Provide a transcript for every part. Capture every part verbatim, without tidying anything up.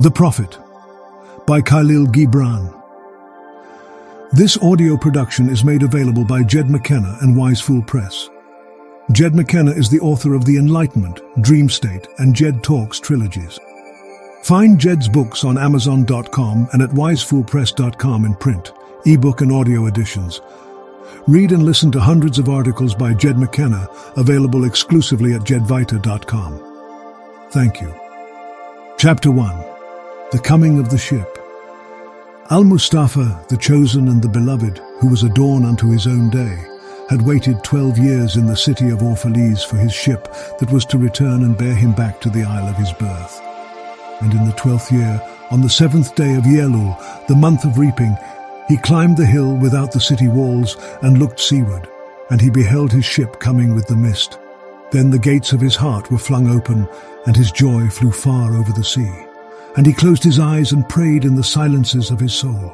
The Prophet by Khalil Gibran. This audio production is made available by Jed McKenna and Wise Fool Press. Jed McKenna is the author of The Enlightenment, Dream State, and Jed Talks trilogies. Find Jed's books on Amazon dot com and at wise fool press dot com in print, ebook and audio editions. Read and listen to hundreds of articles by Jed McKenna, available exclusively at jed vita dot com. Thank you. Chapter one. The Coming of the Ship. Al-Mustafa, the chosen and the beloved, who was a dawn unto his own day, had waited twelve years in the city of Orphalese for his ship that was to return and bear him back to the isle of his birth. And in the twelfth year, on the seventh day of Yelul, the month of reaping, he climbed the hill without the city walls and looked seaward, and he beheld his ship coming with the mist. Then the gates of his heart were flung open, and his joy flew far over the sea. And he closed his eyes and prayed in the silences of his soul.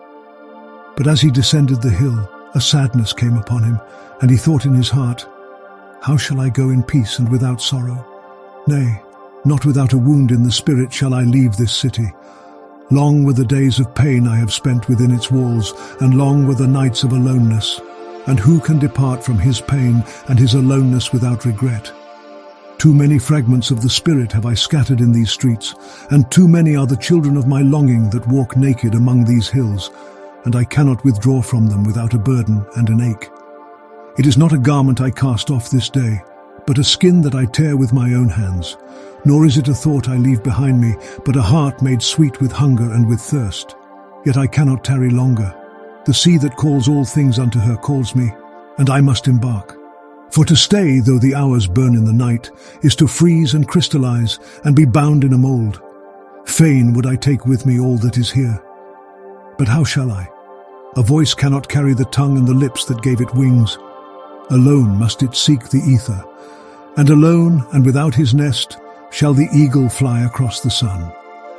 But as he descended the hill, a sadness came upon him, and he thought in his heart, "How shall I go in peace and without sorrow? Nay, not without a wound in the spirit shall I leave this city. Long were the days of pain I have spent within its walls, and long were the nights of aloneness. And who can depart from his pain and his aloneness without regret? Too many fragments of the spirit have I scattered in these streets, and too many are the children of my longing that walk naked among these hills, and I cannot withdraw from them without a burden and an ache. It is not a garment I cast off this day, but a skin that I tear with my own hands. Nor is it a thought I leave behind me, but a heart made sweet with hunger and with thirst. Yet I cannot tarry longer. The sea that calls all things unto her calls me, and I must embark. For to stay, though the hours burn in the night, is to freeze and crystallize and be bound in a mold. Fain would I take with me all that is here. But how shall I? A voice cannot carry the tongue and the lips that gave it wings. Alone must it seek the ether, and alone and without his nest shall the eagle fly across the sun.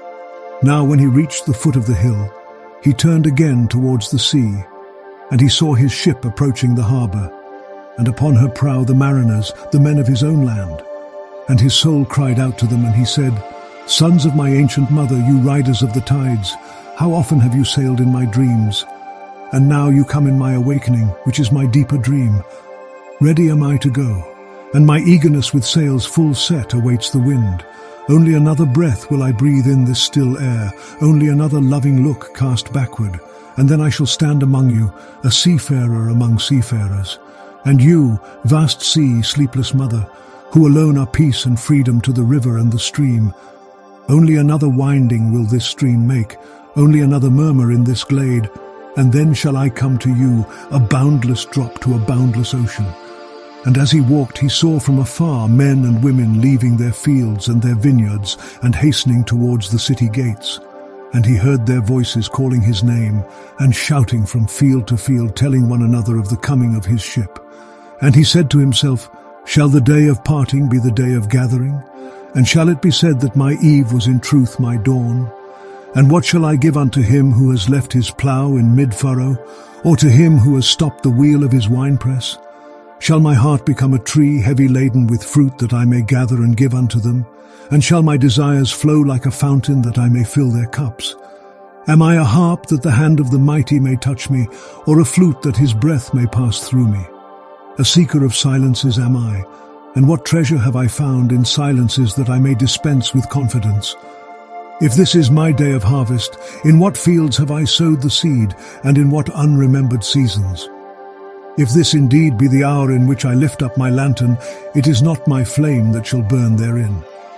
Now when he reached the foot of the hill, he turned again towards the sea, and he saw his ship approaching the harbour, and upon her prow the mariners, the men of his own land. And his soul cried out to them, and he said, "Sons of my ancient mother, you riders of the tides, how often have you sailed in my dreams? And now you come in my awakening, which is my deeper dream. Ready am I to go, and my eagerness with sails full set awaits the wind. Only another breath will I breathe in this still air, only another loving look cast backward, and then I shall stand among you, a seafarer among seafarers. And you, vast sea, sleepless mother, who alone are peace and freedom to the river and the stream. Only another winding will this stream make, only another murmur in this glade, and then shall I come to you, a boundless drop to a boundless ocean." And as he walked, he saw from afar men and women leaving their fields and their vineyards and hastening towards the city gates. And he heard their voices calling his name and shouting from field to field, telling one another of the coming of his ship. And he said to himself, "Shall the day of parting be the day of gathering? And shall it be said that my eve was in truth my dawn? And what shall I give unto him who has left his plough in mid-furrow, or to him who has stopped the wheel of his winepress? Shall my heart become a tree heavy laden with fruit that I may gather and give unto them? And shall my desires flow like a fountain that I may fill their cups? Am I a harp that the hand of the mighty may touch me, or a flute that his breath may pass through me? A seeker of silences am I, and what treasure have I found in silences that I may dispense with confidence? If this is my day of harvest, in what fields have I sowed the seed, and in what unremembered seasons? If this indeed be the hour in which I lift up my lantern, it is not my flame that shall burn therein.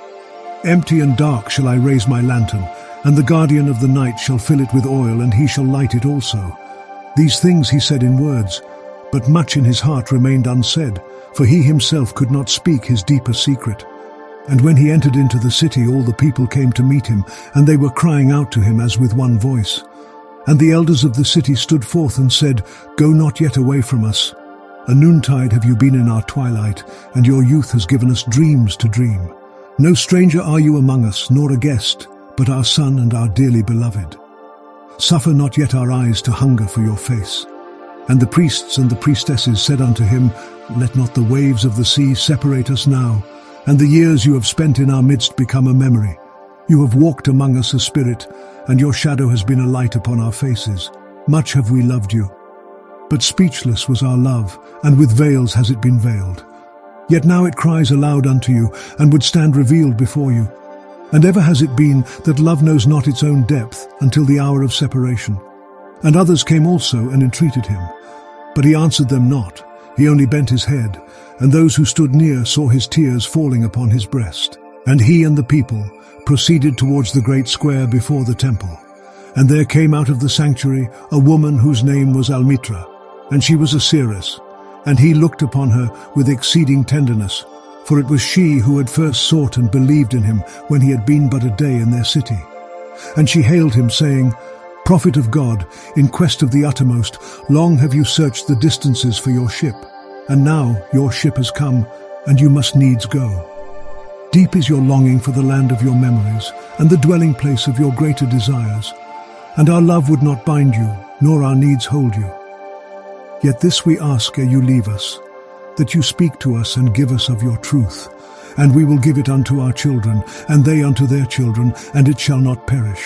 Empty and dark shall I raise my lantern, and the guardian of the night shall fill it with oil, and he shall light it also." These things he said in words, but much in his heart remained unsaid, for he himself could not speak his deeper secret. And when he entered into the city, all the people came to meet him, and they were crying out to him as with one voice. And the elders of the city stood forth and said, "Go not yet away from us. A noontide have you been in our twilight, and your youth has given us dreams to dream. No stranger are you among us, nor a guest, but our son and our dearly beloved. Suffer not yet our eyes to hunger for your face." And the priests and the priestesses said unto him, "Let not the waves of the sea separate us now, and the years you have spent in our midst become a memory. You have walked among us a spirit, and your shadow has been a light upon our faces. Much have we loved you. But speechless was our love, and with veils has it been veiled. Yet now it cries aloud unto you, and would stand revealed before you. And ever has it been that love knows not its own depth until the hour of separation. And others came also and entreated him. But he answered them not, he only bent his head, and those who stood near saw his tears falling upon his breast. And he and the people proceeded towards the great square before the temple. And there came out of the sanctuary a woman whose name was Almitra, and she was a seeress. And he looked upon her with exceeding tenderness, for it was she who had first sought and believed in him when he had been but a day in their city. And she hailed him, saying, Prophet of God, in quest of the uttermost, long have you searched the distances for your ship, and now your ship has come, and you must needs go. Deep is your longing for the land of your memories, and the dwelling place of your greater desires. And our love would not bind you, nor our needs hold you. Yet this we ask ere you leave us, that you speak to us and give us of your truth, and we will give it unto our children, and they unto their children, and it shall not perish.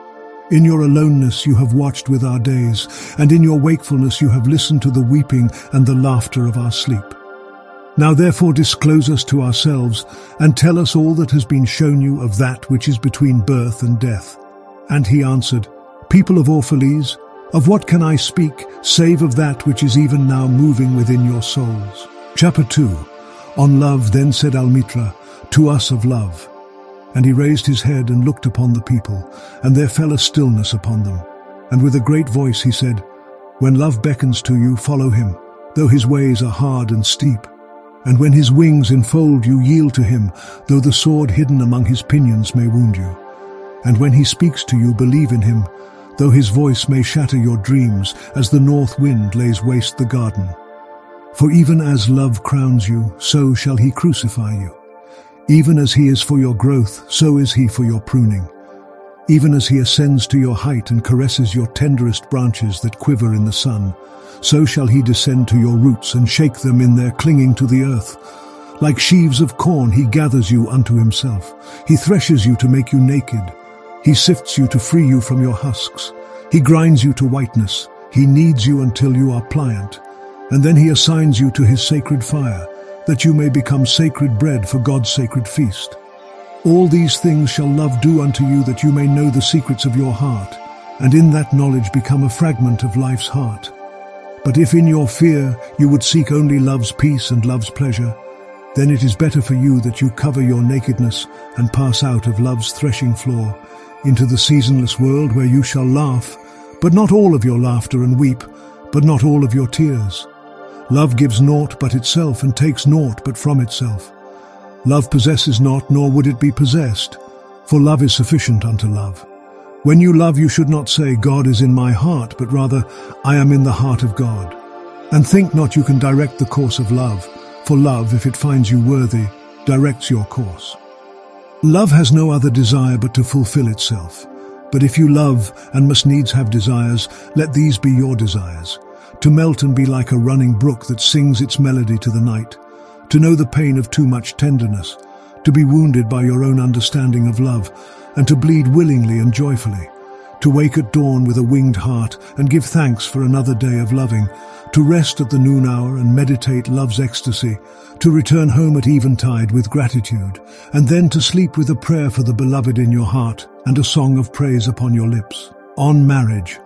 In your aloneness you have watched with our days, and in your wakefulness you have listened to the weeping and the laughter of our sleep. Now therefore disclose us to ourselves, and tell us all that has been shown you of that which is between birth and death. And he answered, People of Orphalese, of what can I speak, save of that which is even now moving within your souls? Chapter two. On love then said Almitra, To us of love. And he raised his head and looked upon the people, and there fell a stillness upon them. And with a great voice he said, When love beckons to you, follow him, though his ways are hard and steep. And when his wings enfold you, yield to him, though the sword hidden among his pinions may wound you. And when he speaks to you, believe in him, though his voice may shatter your dreams, as the north wind lays waste the garden. For even as love crowns you, so shall he crucify you. Even as he is for your growth, so is he for your pruning. Even as he ascends to your height and caresses your tenderest branches that quiver in the sun, so shall he descend to your roots and shake them in their clinging to the earth. Like sheaves of corn he gathers you unto himself. He threshes you to make you naked. He sifts you to free you from your husks. He grinds you to whiteness. He kneads you until you are pliant. And then he assigns you to his sacred fire, that you may become sacred bread for God's sacred feast. All these things shall love do unto you, that you may know the secrets of your heart, and in that knowledge become a fragment of life's heart. But if in your fear you would seek only love's peace and love's pleasure, then it is better for you that you cover your nakedness and pass out of love's threshing floor into the seasonless world, where you shall laugh, but not all of your laughter, and weep, but not all of your tears. Love gives naught but itself, and takes naught but from itself. Love possesses not, nor would it be possessed, for love is sufficient unto love. When you love, you should not say, God is in my heart, but rather, I am in the heart of God. And think not you can direct the course of love, for love, if it finds you worthy, directs your course. Love has no other desire but to fulfill itself. But if you love, and must needs have desires, let these be your desires. To melt and be like a running brook that sings its melody to the night. To know the pain of too much tenderness. To be wounded by your own understanding of love, and to bleed willingly and joyfully. To wake at dawn with a winged heart, and give thanks for another day of loving. To rest at the noon hour and meditate love's ecstasy. To return home at eventide with gratitude, and then to sleep with a prayer for the beloved in your heart, and a song of praise upon your lips. On marriage.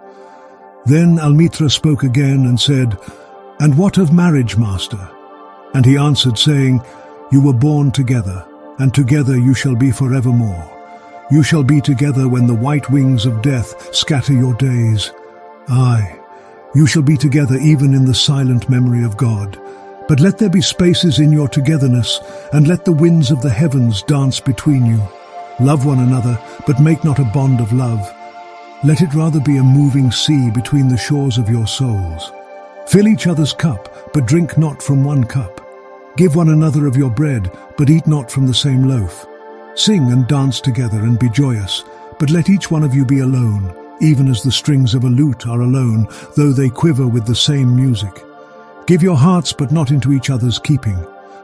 Then Almitra spoke again and said, And what of marriage, master? And he answered, saying, You were born together, and together you shall be forevermore. You shall be together when the white wings of death scatter your days. Aye, you shall be together even in the silent memory of God. But let there be spaces in your togetherness, and let the winds of the heavens dance between you. Love one another, but make not a bond of love. Let it rather be a moving sea between the shores of your souls. Fill each other's cup, but drink not from one cup. Give one another of your bread, but eat not from the same loaf. Sing and dance together and be joyous, but let each one of you be alone, even as the strings of a lute are alone, though they quiver with the same music. Give your hearts, but not into each other's keeping,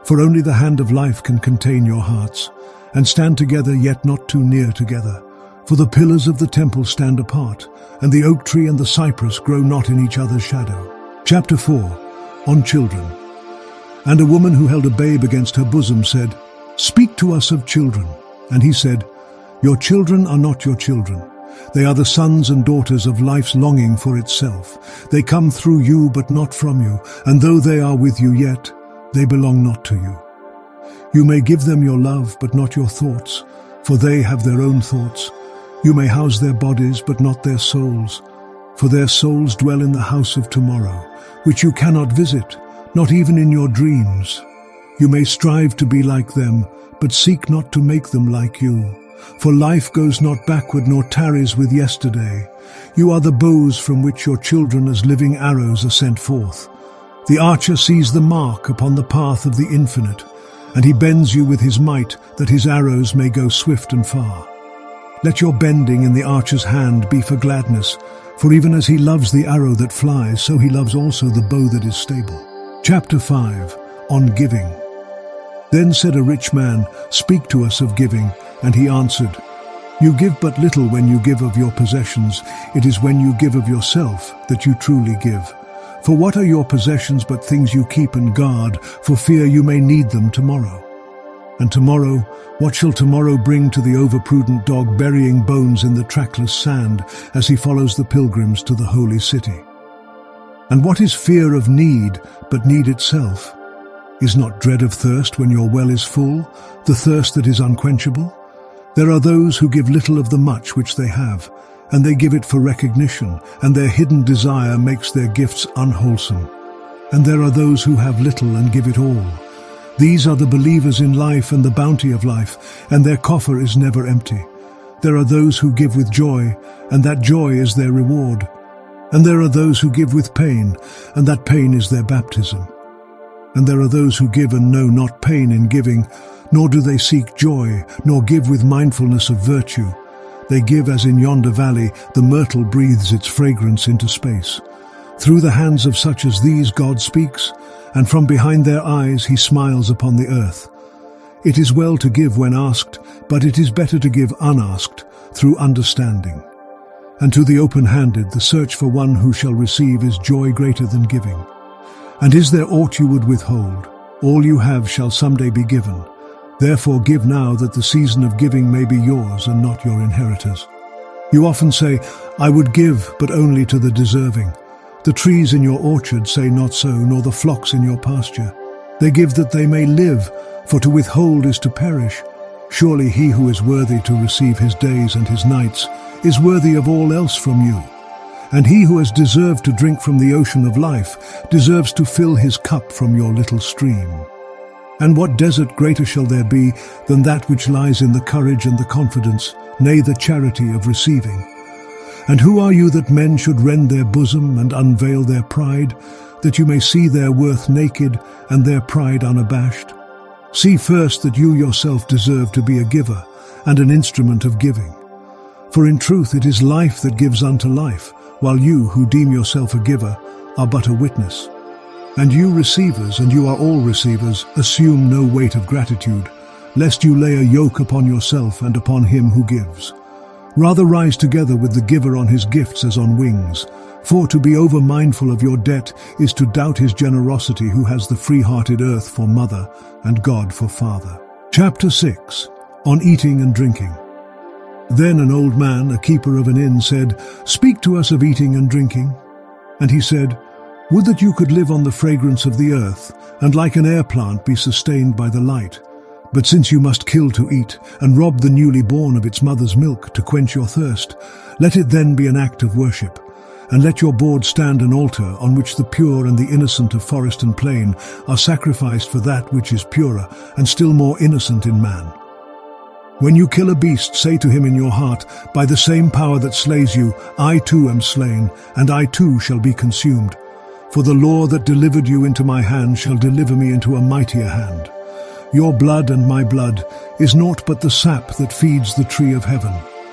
For only the hand of life can contain your hearts, and stand together yet not too near together. For the pillars of the temple stand apart, and the oak tree and the cypress grow not in each other's shadow. Chapter four. On Children. And a woman who held a babe against her bosom said, "Speak to us of children." And he said, "Your children are not your children. They are the sons and daughters of life's longing for itself. They come through you but not from you, and though they are with you yet, they belong not to you. You may give them your love but not your thoughts, for they have their own thoughts. You may house their bodies but not their souls, for their souls dwell in the house of tomorrow, which you cannot visit, not even in your dreams. You may strive to be like them, but seek not to make them like you. For life goes not backward nor tarries with yesterday. You are the bows from which your children as living arrows are sent forth. The archer sees the mark upon the path of the infinite, and he bends you with his might, that his arrows may go swift and far. Let your bending in the archer's hand be for gladness, for even as he loves the arrow that flies, so he loves also the bow that is stable. Chapter five. On Giving. Then said a rich man, "Speak to us of giving." And he answered, "You give but little when you give of your possessions. It is when you give of yourself that you truly give. For what are your possessions but things you keep and guard, for fear you may need them tomorrow? And tomorrow, what shall tomorrow bring to the overprudent dog burying bones in the trackless sand as he follows the pilgrims to the holy city? And what is fear of need but need itself? Is not dread of thirst when your well is full, the thirst that is unquenchable? There are those who give little of the much which they have, and they give it for recognition, and their hidden desire makes their gifts unwholesome. And there are those who have little and give it all. These are the believers in life and the bounty of life, and their coffer is never empty. There are those who give with joy, and that joy is their reward. And there are those who give with pain, and that pain is their baptism. And there are those who give and know not pain in giving, nor do they seek joy, nor give with mindfulness of virtue. They give as in yonder valley the myrtle breathes its fragrance into space. Through the hands of such as these God speaks, and from behind their eyes he smiles upon the earth. It is well to give when asked, but it is better to give unasked, through understanding. And to the open-handed the search for one who shall receive is joy greater than giving. And is there aught you would withhold? All you have shall someday be given. Therefore give now, that the season of giving may be yours and not your inheritors. You often say, "I would give, but only to the deserving." The trees in your orchard say not so, nor the flocks in your pasture. They give that they may live, for to withhold is to perish. Surely he who is worthy to receive his days and his nights is worthy of all else from you. And he who has deserved to drink from the ocean of life deserves to fill his cup from your little stream. And what desert greater shall there be than that which lies in the courage and the confidence, nay, the charity of receiving? And who are you that men should rend their bosom and unveil their pride, that you may see their worth naked and their pride unabashed? See first that you yourself deserve to be a giver and an instrument of giving. For in truth it is life that gives unto life, while you who deem yourself a giver are but a witness. And you receivers, and you are all receivers, assume no weight of gratitude, lest you lay a yoke upon yourself and upon him who gives. Rather rise together with the giver on his gifts as on wings, for to be over-mindful of your debt is to doubt his generosity, who has the free-hearted earth for mother and God for father. Chapter six. On Eating and Drinking. Then an old man, a keeper of an inn, said, "Speak to us of eating and drinking." And he said, "Would that you could live on the fragrance of the earth, and like an air plant be sustained by the light. But since you must kill to eat, and rob the newly born of its mother's milk to quench your thirst, let it then be an act of worship. And let your board stand an altar on which the pure and the innocent of forest and plain are sacrificed for that which is purer and still more innocent in man. When you kill a beast, say to him in your heart, by the same power that slays you, I too am slain, and I too shall be consumed. For the law that delivered you into my hand shall deliver me into a mightier hand. Your blood and my blood is naught but the sap that feeds the tree of heaven.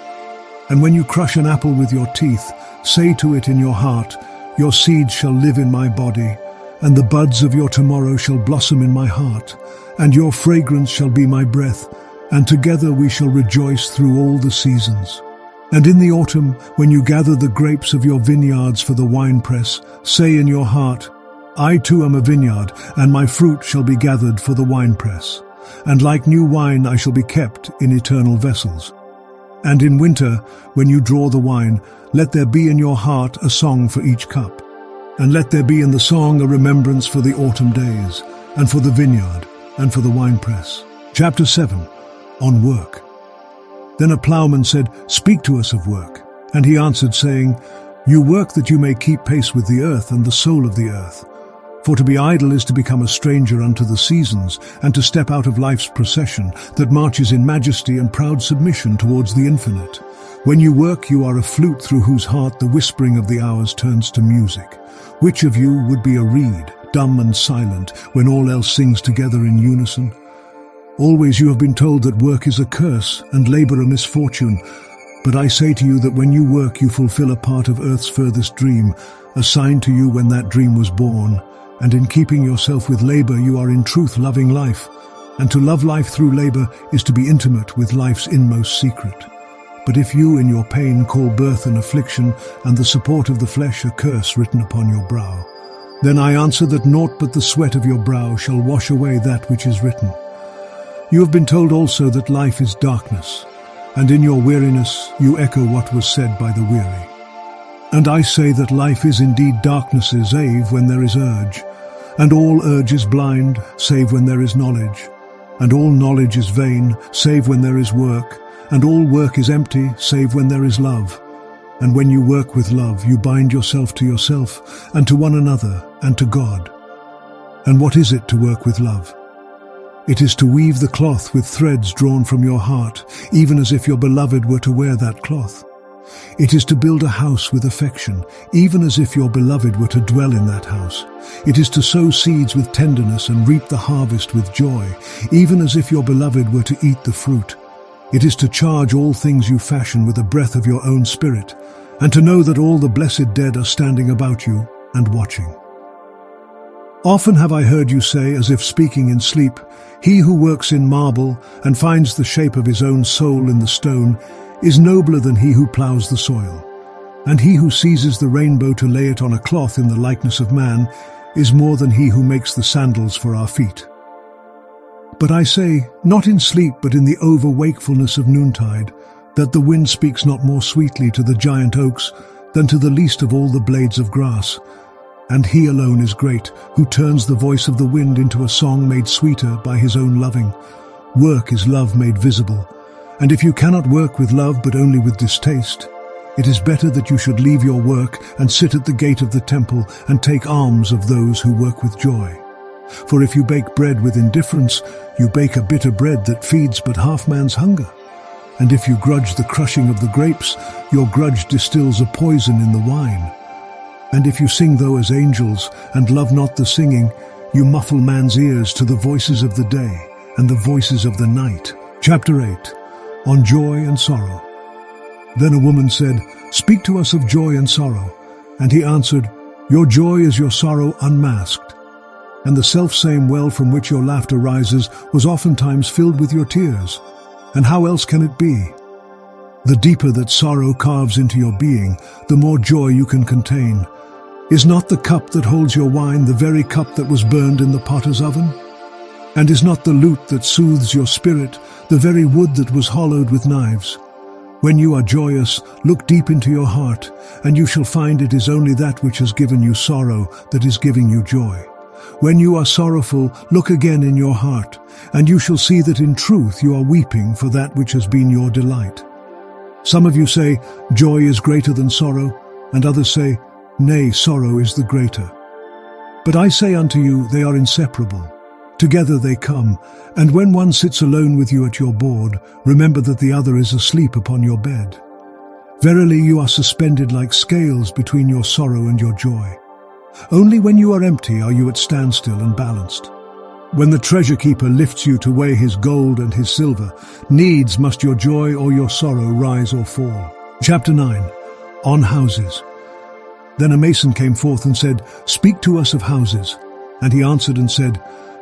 And when you crush an apple with your teeth, say to it in your heart, your seed shall live in my body, and the buds of your tomorrow shall blossom in my heart, and your fragrance shall be my breath, and together we shall rejoice through all the seasons. And in the autumn, when you gather the grapes of your vineyards for the winepress, say in your heart, I too am a vineyard, and my fruit shall be gathered for the winepress. And like new wine I shall be kept in eternal vessels. And in winter, when you draw the wine, let there be in your heart a song for each cup. And let there be in the song a remembrance for the autumn days, and for the vineyard, and for the winepress. Chapter seven. On work. Then a plowman said, Speak to us of work. And he answered, saying, You work that you may keep pace with the earth and the soul of the earth. For to be idle is to become a stranger unto the seasons, and to step out of life's procession, that marches in majesty and proud submission towards the infinite. When you work, you are a flute through whose heart the whispering of the hours turns to music. Which of you would be a reed, dumb and silent, when all else sings together in unison? Always you have been told that work is a curse, and labor a misfortune. But I say to you that when you work, you fulfill a part of earth's furthest dream, assigned to you when that dream was born. And in keeping yourself with labor, you are in truth loving life. And to love life through labor is to be intimate with life's inmost secret. But if you in your pain call birth an affliction, and the support of the flesh a curse written upon your brow, then I answer that naught but the sweat of your brow shall wash away that which is written. You have been told also that life is darkness, and in your weariness you echo what was said by the weary. And I say that life is indeed darknesses, save when there is urge, and all urge is blind, save when there is knowledge, and all knowledge is vain, save when there is work, and all work is empty, save when there is love. And when you work with love, you bind yourself to yourself, and to one another, and to God. And what is it to work with love? It is to weave the cloth with threads drawn from your heart, even as if your beloved were to wear that cloth. It is to build a house with affection, even as if your beloved were to dwell in that house. It is to sow seeds with tenderness and reap the harvest with joy, even as if your beloved were to eat the fruit. It is to charge all things you fashion with the breath of your own spirit, and to know that all the blessed dead are standing about you and watching. Often have I heard you say, as if speaking in sleep, He who works in marble and finds the shape of his own soul in the stone is nobler than he who ploughs the soil. And he who seizes the rainbow to lay it on a cloth in the likeness of man is more than he who makes the sandals for our feet. But I say, not in sleep but in the over-wakefulness of noontide, that the wind speaks not more sweetly to the giant oaks than to the least of all the blades of grass. And he alone is great, who turns the voice of the wind into a song made sweeter by his own loving. Work is love made visible. And if you cannot work with love but only with distaste, it is better that you should leave your work and sit at the gate of the temple and take alms of those who work with joy. For if you bake bread with indifference, you bake a bitter bread that feeds but half man's hunger. And if you grudge the crushing of the grapes, your grudge distills a poison in the wine. And if you sing though as angels, and love not the singing, you muffle man's ears to the voices of the day and the voices of the night. Chapter eight. On Joy and Sorrow. Then a woman said, Speak to us of joy and sorrow. And he answered, Your joy is your sorrow unmasked. And the self-same well from which your laughter rises was oftentimes filled with your tears. And how else can it be? The deeper that sorrow carves into your being, the more joy you can contain. Is not the cup that holds your wine the very cup that was burned in the potter's oven? And is not the lute that soothes your spirit the very wood that was hollowed with knives? When you are joyous, look deep into your heart, and you shall find it is only that which has given you sorrow that is giving you joy. When you are sorrowful, look again in your heart, and you shall see that in truth you are weeping for that which has been your delight. Some of you say, Joy is greater than sorrow, and others say, Nay, sorrow is the greater. But I say unto you, they are inseparable. Together they come, and when one sits alone with you at your board, remember that the other is asleep upon your bed. Verily you are suspended like scales between your sorrow and your joy. Only when you are empty are you at standstill and balanced. When the treasure keeper lifts you to weigh his gold and his silver, needs must your joy or your sorrow rise or fall. Chapter nine. On Houses. Then a mason came forth and said, Speak to us of houses. And he answered and said,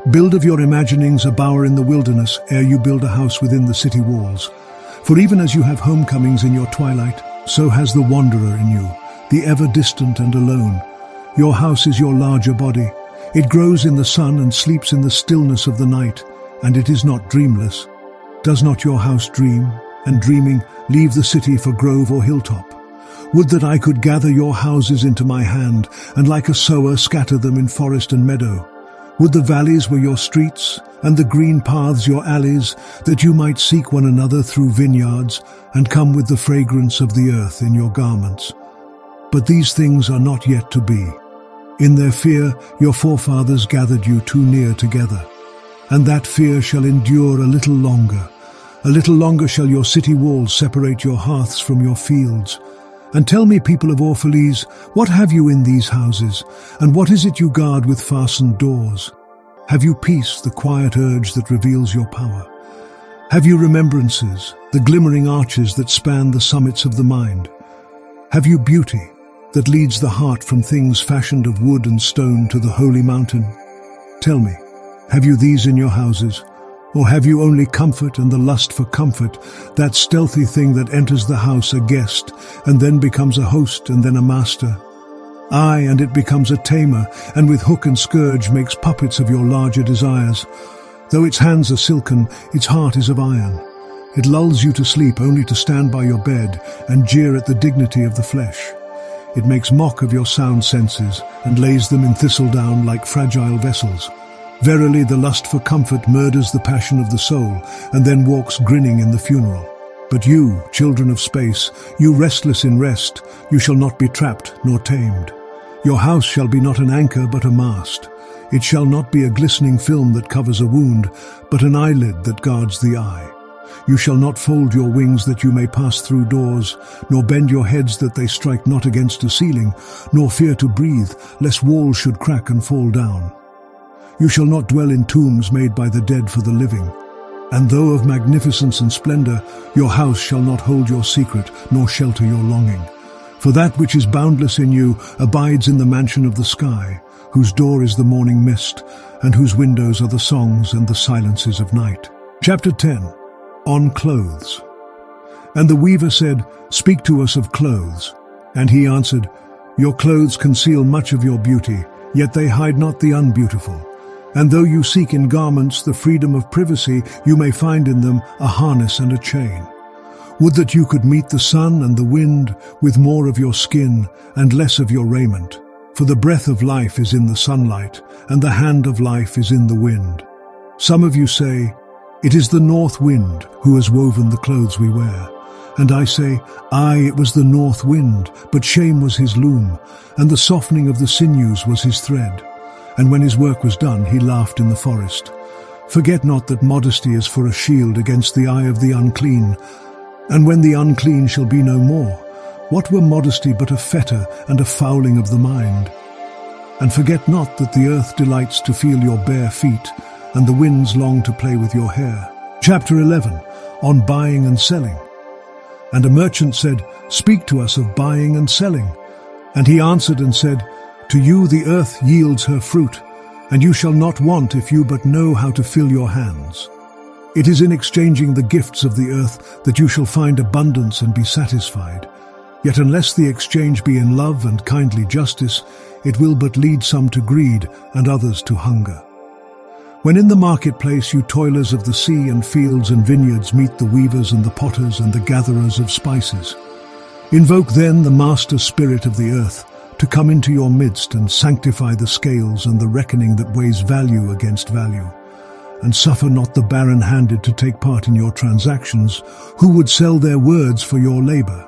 Build of your imaginings a bower in the wilderness ere you build a house within the city walls. For even as you have homecomings in your twilight, so has the wanderer in you, the ever-distant and alone. Your house is your larger body. It grows in the sun and sleeps in the stillness of the night, and it is not dreamless. Does not your house dream, and dreaming, leave the city for grove or hilltop? Would that I could gather your houses into my hand, and like a sower scatter them in forest and meadow. Would the valleys were your streets, and the green paths your alleys, that you might seek one another through vineyards, and come with the fragrance of the earth in your garments. But these things are not yet to be. In their fear your forefathers gathered you too near together. And that fear shall endure a little longer. A little longer shall your city walls separate your hearths from your fields. And tell me, people of Orphalese, what have you in these houses, and what is it you guard with fastened doors? Have you peace, the quiet urge that reveals your power? Have you remembrances, the glimmering arches that span the summits of the mind? Have you beauty, that leads the heart from things fashioned of wood and stone to the holy mountain? Tell me, have you these in your houses? Or have you only comfort and the lust for comfort, that stealthy thing that enters the house a guest, and then becomes a host and then a master? Aye, and it becomes a tamer, and with hook and scourge makes puppets of your larger desires. Though its hands are silken, its heart is of iron. It lulls you to sleep only to stand by your bed and jeer at the dignity of the flesh. It makes mock of your sound senses and lays them in thistledown like fragile vessels. Verily, the lust for comfort murders the passion of the soul, and then walks grinning in the funeral. But you, children of space, you restless in rest, you shall not be trapped nor tamed. Your house shall be not an anchor but a mast. It shall not be a glistening film that covers a wound, but an eyelid that guards the eye. You shall not fold your wings that you may pass through doors, nor bend your heads that they strike not against a ceiling, nor fear to breathe, lest walls should crack and fall down. You shall not dwell in tombs made by the dead for the living. And though of magnificence and splendor, your house shall not hold your secret, nor shelter your longing. For that which is boundless in you abides in the mansion of the sky, whose door is the morning mist, and whose windows are the songs and the silences of night. Chapter ten. On Clothes. And the weaver said, Speak to us of clothes. And he answered, Your clothes conceal much of your beauty, yet they hide not the unbeautiful. And though you seek in garments the freedom of privacy, you may find in them a harness and a chain. Would that you could meet the sun and the wind with more of your skin and less of your raiment. For the breath of life is in the sunlight, and the hand of life is in the wind. Some of you say, It is the north wind who has woven the clothes we wear. And I say, Aye, it was the north wind, but shame was his loom, and the softening of the sinews was his thread. And when his work was done, he laughed in the forest. Forget not that modesty is for a shield against the eye of the unclean. And when the unclean shall be no more, what were modesty but a fetter and a fouling of the mind? And forget not that the earth delights to feel your bare feet, and the winds long to play with your hair. Chapter eleven. On Buying and Selling. And a merchant said, Speak to us of buying and selling. And he answered and said, To you the earth yields her fruit, and you shall not want if you but know how to fill your hands. It is in exchanging the gifts of the earth that you shall find abundance and be satisfied. Yet unless the exchange be in love and kindly justice, it will but lead some to greed and others to hunger. When in the marketplace you toilers of the sea and fields and vineyards meet the weavers and the potters and the gatherers of spices, invoke then the master spirit of the earth to come into your midst and sanctify the scales and the reckoning that weighs value against value. And suffer not the barren-handed to take part in your transactions, who would sell their words for your labor.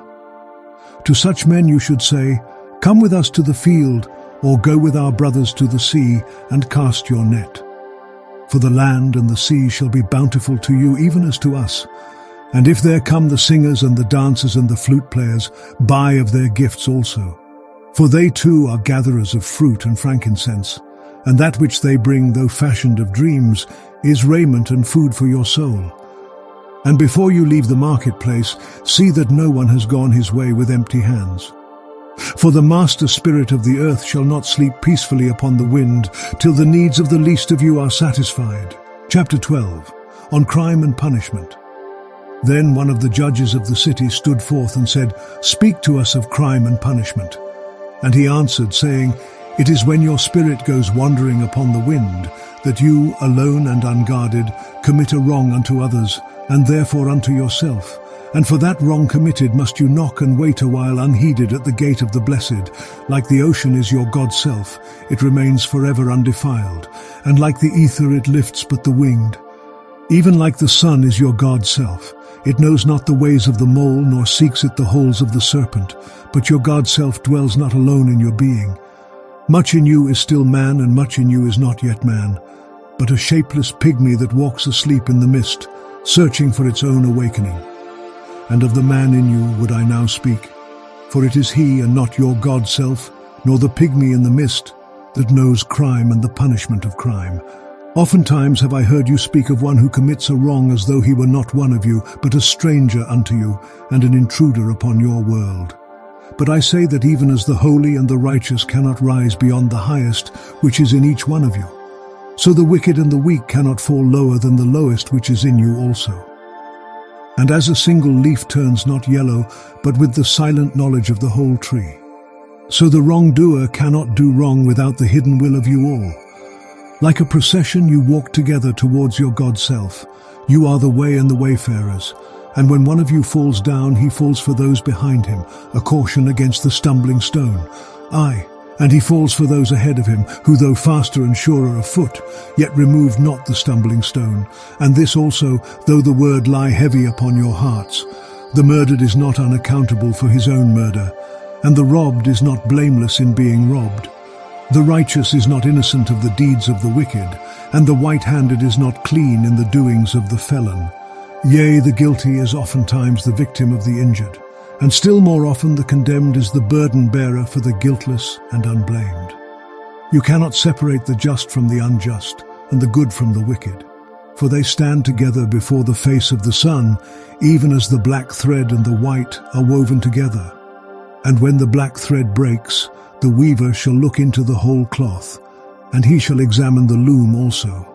To such men you should say, Come with us to the field, or go with our brothers to the sea, and cast your net. For the land and the sea shall be bountiful to you, even as to us. And if there come the singers and the dancers and the flute players, buy of their gifts also. For they too are gatherers of fruit and frankincense, and that which they bring, though fashioned of dreams, is raiment and food for your soul. And before you leave the marketplace, see that no one has gone his way with empty hands. For the master spirit of the earth shall not sleep peacefully upon the wind, till the needs of the least of you are satisfied. Chapter twelve. On crime and punishment. Then one of the judges of the city stood forth and said, "Speak to us of crime and punishment." And he answered, saying, "It is when your spirit goes wandering upon the wind, that you, alone and unguarded, commit a wrong unto others, and therefore unto yourself. And for that wrong committed must you knock and wait a while unheeded at the gate of the blessed. Like the ocean is your God's self, it remains forever undefiled, and like the ether it lifts but the winged. Even like the sun is your God's self, it knows not the ways of the mole, nor seeks it the holes of the serpent, but your God's self dwells not alone in your being. Much in you is still man, and much in you is not yet man, but a shapeless pygmy that walks asleep in the mist, searching for its own awakening. And of the man in you would I now speak, for it is he and not your God's self, nor the pygmy in the mist, that knows crime and the punishment of crime. Oftentimes have I heard you speak of one who commits a wrong as though he were not one of you, but a stranger unto you, and an intruder upon your world. But I say that even as the holy and the righteous cannot rise beyond the highest, which is in each one of you, so the wicked and the weak cannot fall lower than the lowest which is in you also. And as a single leaf turns not yellow, but with the silent knowledge of the whole tree, so the wrongdoer cannot do wrong without the hidden will of you all. Like a procession you walk together towards your God's self. You are the way and the wayfarers. And when one of you falls down, he falls for those behind him, a caution against the stumbling stone. Aye, and he falls for those ahead of him, who though faster and surer of foot, yet remove not the stumbling stone. And this also, though the word lie heavy upon your hearts. The murdered is not unaccountable for his own murder, and the robbed is not blameless in being robbed. The righteous is not innocent of the deeds of the wicked, and the white-handed is not clean in the doings of the felon. Yea, the guilty is oftentimes the victim of the injured, and still more often the condemned is the burden-bearer for the guiltless and unblamed. You cannot separate the just from the unjust, and the good from the wicked, for they stand together before the face of the sun, even as the black thread and the white are woven together. And when the black thread breaks, the weaver shall look into the whole cloth, and he shall examine the loom also.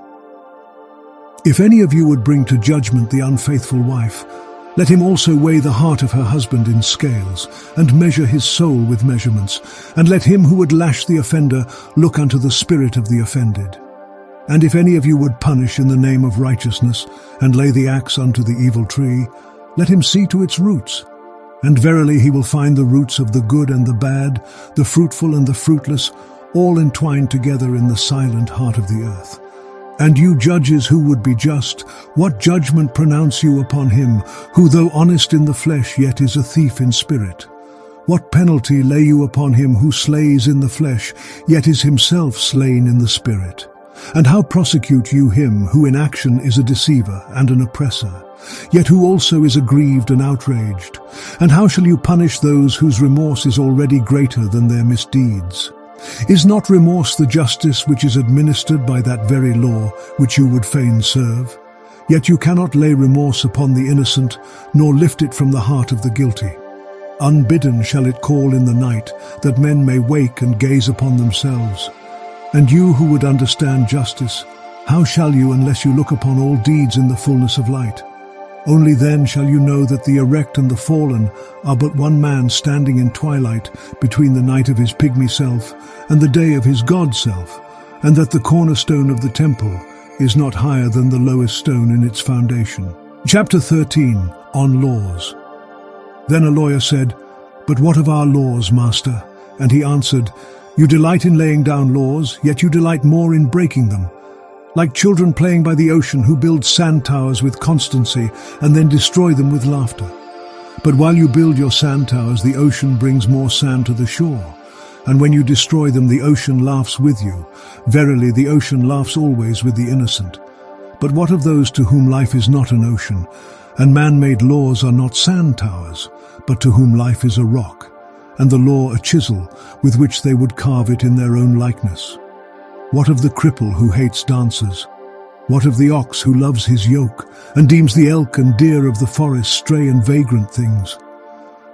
If any of you would bring to judgment the unfaithful wife, let him also weigh the heart of her husband in scales, and measure his soul with measurements, and let him who would lash the offender look unto the spirit of the offended. And if any of you would punish in the name of righteousness, and lay the axe unto the evil tree, let him see to its roots. And verily he will find the roots of the good and the bad, the fruitful and the fruitless, all entwined together in the silent heart of the earth. And you judges who would be just, what judgment pronounce you upon him, who though honest in the flesh yet is a thief in spirit? What penalty lay you upon him who slays in the flesh, yet is himself slain in the spirit? And how prosecute you him who in action is a deceiver and an oppressor, yet who also is aggrieved and outraged? And how shall you punish those whose remorse is already greater than their misdeeds? Is not remorse the justice which is administered by that very law which you would fain serve? Yet you cannot lay remorse upon the innocent, nor lift it from the heart of the guilty. Unbidden shall it call in the night, that men may wake and gaze upon themselves. And you who would understand justice, how shall you unless you look upon all deeds in the fullness of light? Only then shall you know that the erect and the fallen are but one man standing in twilight between the night of his pygmy self and the day of his God self, and that the cornerstone of the temple is not higher than the lowest stone in its foundation. Chapter thirteen. On Laws. Then a lawyer said, "But what of our laws, master?" And he answered, "You delight in laying down laws, yet you delight more in breaking them. Like children playing by the ocean who build sand towers with constancy and then destroy them with laughter. But while you build your sand towers, the ocean brings more sand to the shore. And when you destroy them, the ocean laughs with you. Verily, the ocean laughs always with the innocent. But what of those to whom life is not an ocean, and man-made laws are not sand towers, but to whom life is a rock, and the law a chisel with which they would carve it in their own likeness? What of the cripple who hates dancers? What of the ox who loves his yoke, and deems the elk and deer of the forest stray and vagrant things?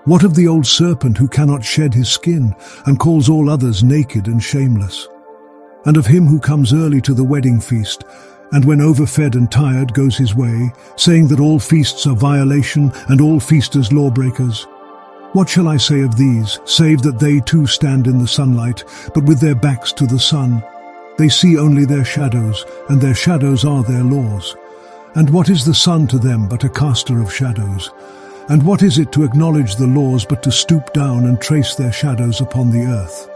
What of the old serpent who cannot shed his skin and calls all others naked and shameless? And of him who comes early to the wedding feast, and when overfed and tired goes his way, saying that all feasts are violation and all feasters lawbreakers? What shall I say of these, save that they too stand in the sunlight, but with their backs to the sun? They see only their shadows, and their shadows are their laws. And what is the sun to them but a caster of shadows? And what is it to acknowledge the laws but to stoop down and trace their shadows upon the earth?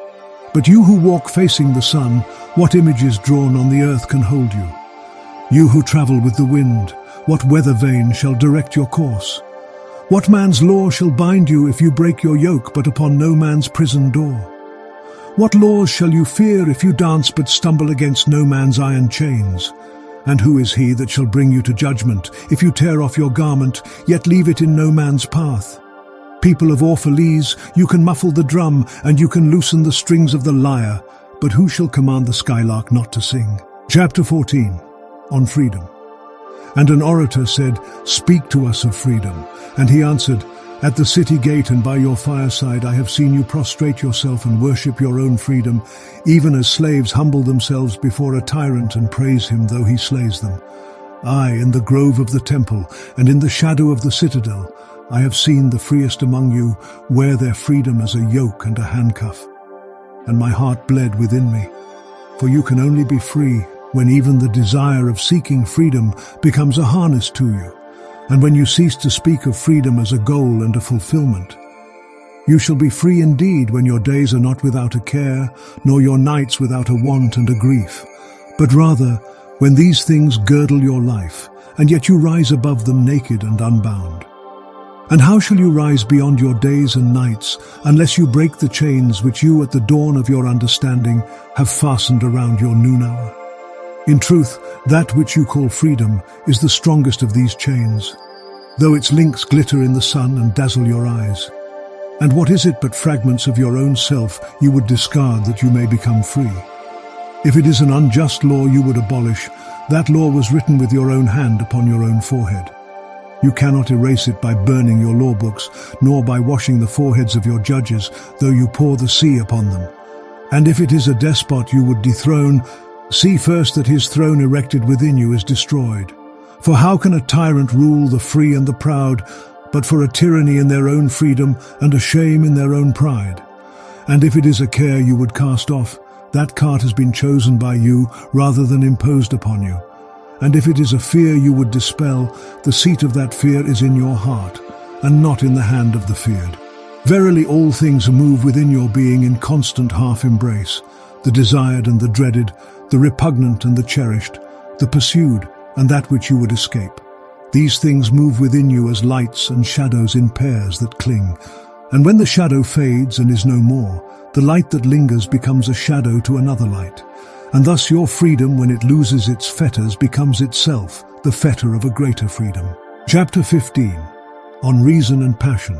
But you who walk facing the sun, what images drawn on the earth can hold you? You who travel with the wind, what weather vane shall direct your course? What man's law shall bind you if you break your yoke but upon no man's prison door? What laws shall you fear if you dance but stumble against no man's iron chains? And who is he that shall bring you to judgment if you tear off your garment, yet leave it in no man's path? People of Orphalese, you can muffle the drum, and you can loosen the strings of the lyre, but who shall command the skylark not to sing? Chapter fourteen, on freedom. And an orator said, "Speak to us of freedom." And he answered, "At the city gate and by your fireside I have seen you prostrate yourself and worship your own freedom, even as slaves humble themselves before a tyrant and praise him though he slays them. Aye, in the grove of the temple and in the shadow of the citadel, I have seen the freest among you wear their freedom as a yoke and a handcuff. And my heart bled within me, for you can only be free when even the desire of seeking freedom becomes a harness to you, and when you cease to speak of freedom as a goal and a fulfillment. You shall be free indeed when your days are not without a care, nor your nights without a want and a grief, but rather when these things girdle your life, and yet you rise above them naked and unbound. And how shall you rise beyond your days and nights unless you break the chains which you at the dawn of your understanding have fastened around your noon hour? In truth, that which you call freedom is the strongest of these chains, though its links glitter in the sun and dazzle your eyes. And what is it but fragments of your own self you would discard that you may become free? If it is an unjust law you would abolish, that law was written with your own hand upon your own forehead. You cannot erase it by burning your law books, nor by washing the foreheads of your judges, though you pour the sea upon them. And if it is a despot you would dethrone, see first that his throne erected within you is destroyed. For how can a tyrant rule the free and the proud, but for a tyranny in their own freedom and a shame in their own pride? And if it is a care you would cast off, that cart has been chosen by you rather than imposed upon you. And if it is a fear you would dispel, the seat of that fear is in your heart, and not in the hand of the feared. Verily all things move within your being in constant half-embrace, the desired and the dreaded, the repugnant and the cherished, the pursued and that which you would escape. These things move within you as lights and shadows in pairs that cling. And when the shadow fades and is no more, the light that lingers becomes a shadow to another light. And thus your freedom, when it loses its fetters, becomes itself the fetter of a greater freedom. Chapter fifteen, on reason and passion.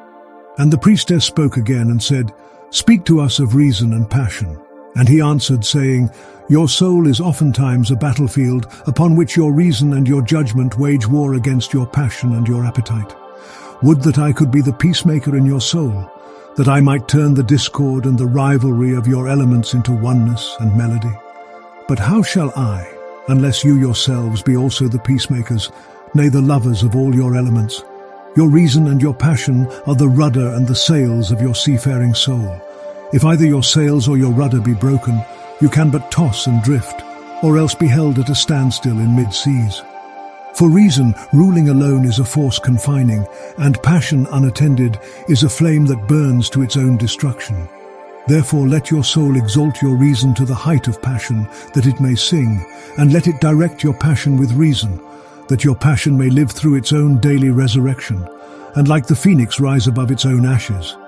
And the priestess spoke again and said, "Speak to us of reason and passion." And he answered, saying, "Your soul is oftentimes a battlefield upon which your reason and your judgment wage war against your passion and your appetite. Would that I could be the peacemaker in your soul, that I might turn the discord and the rivalry of your elements into oneness and melody. But how shall I, unless you yourselves be also the peacemakers, nay, the lovers of all your elements? Your reason and your passion are the rudder and the sails of your seafaring soul. If either your sails or your rudder be broken, you can but toss and drift, or else be held at a standstill in mid-seas. For reason, ruling alone, is a force confining, and passion unattended is a flame that burns to its own destruction. Therefore let your soul exalt your reason to the height of passion, that it may sing, and let it direct your passion with reason, that your passion may live through its own daily resurrection, and like the phoenix rise above its own ashes.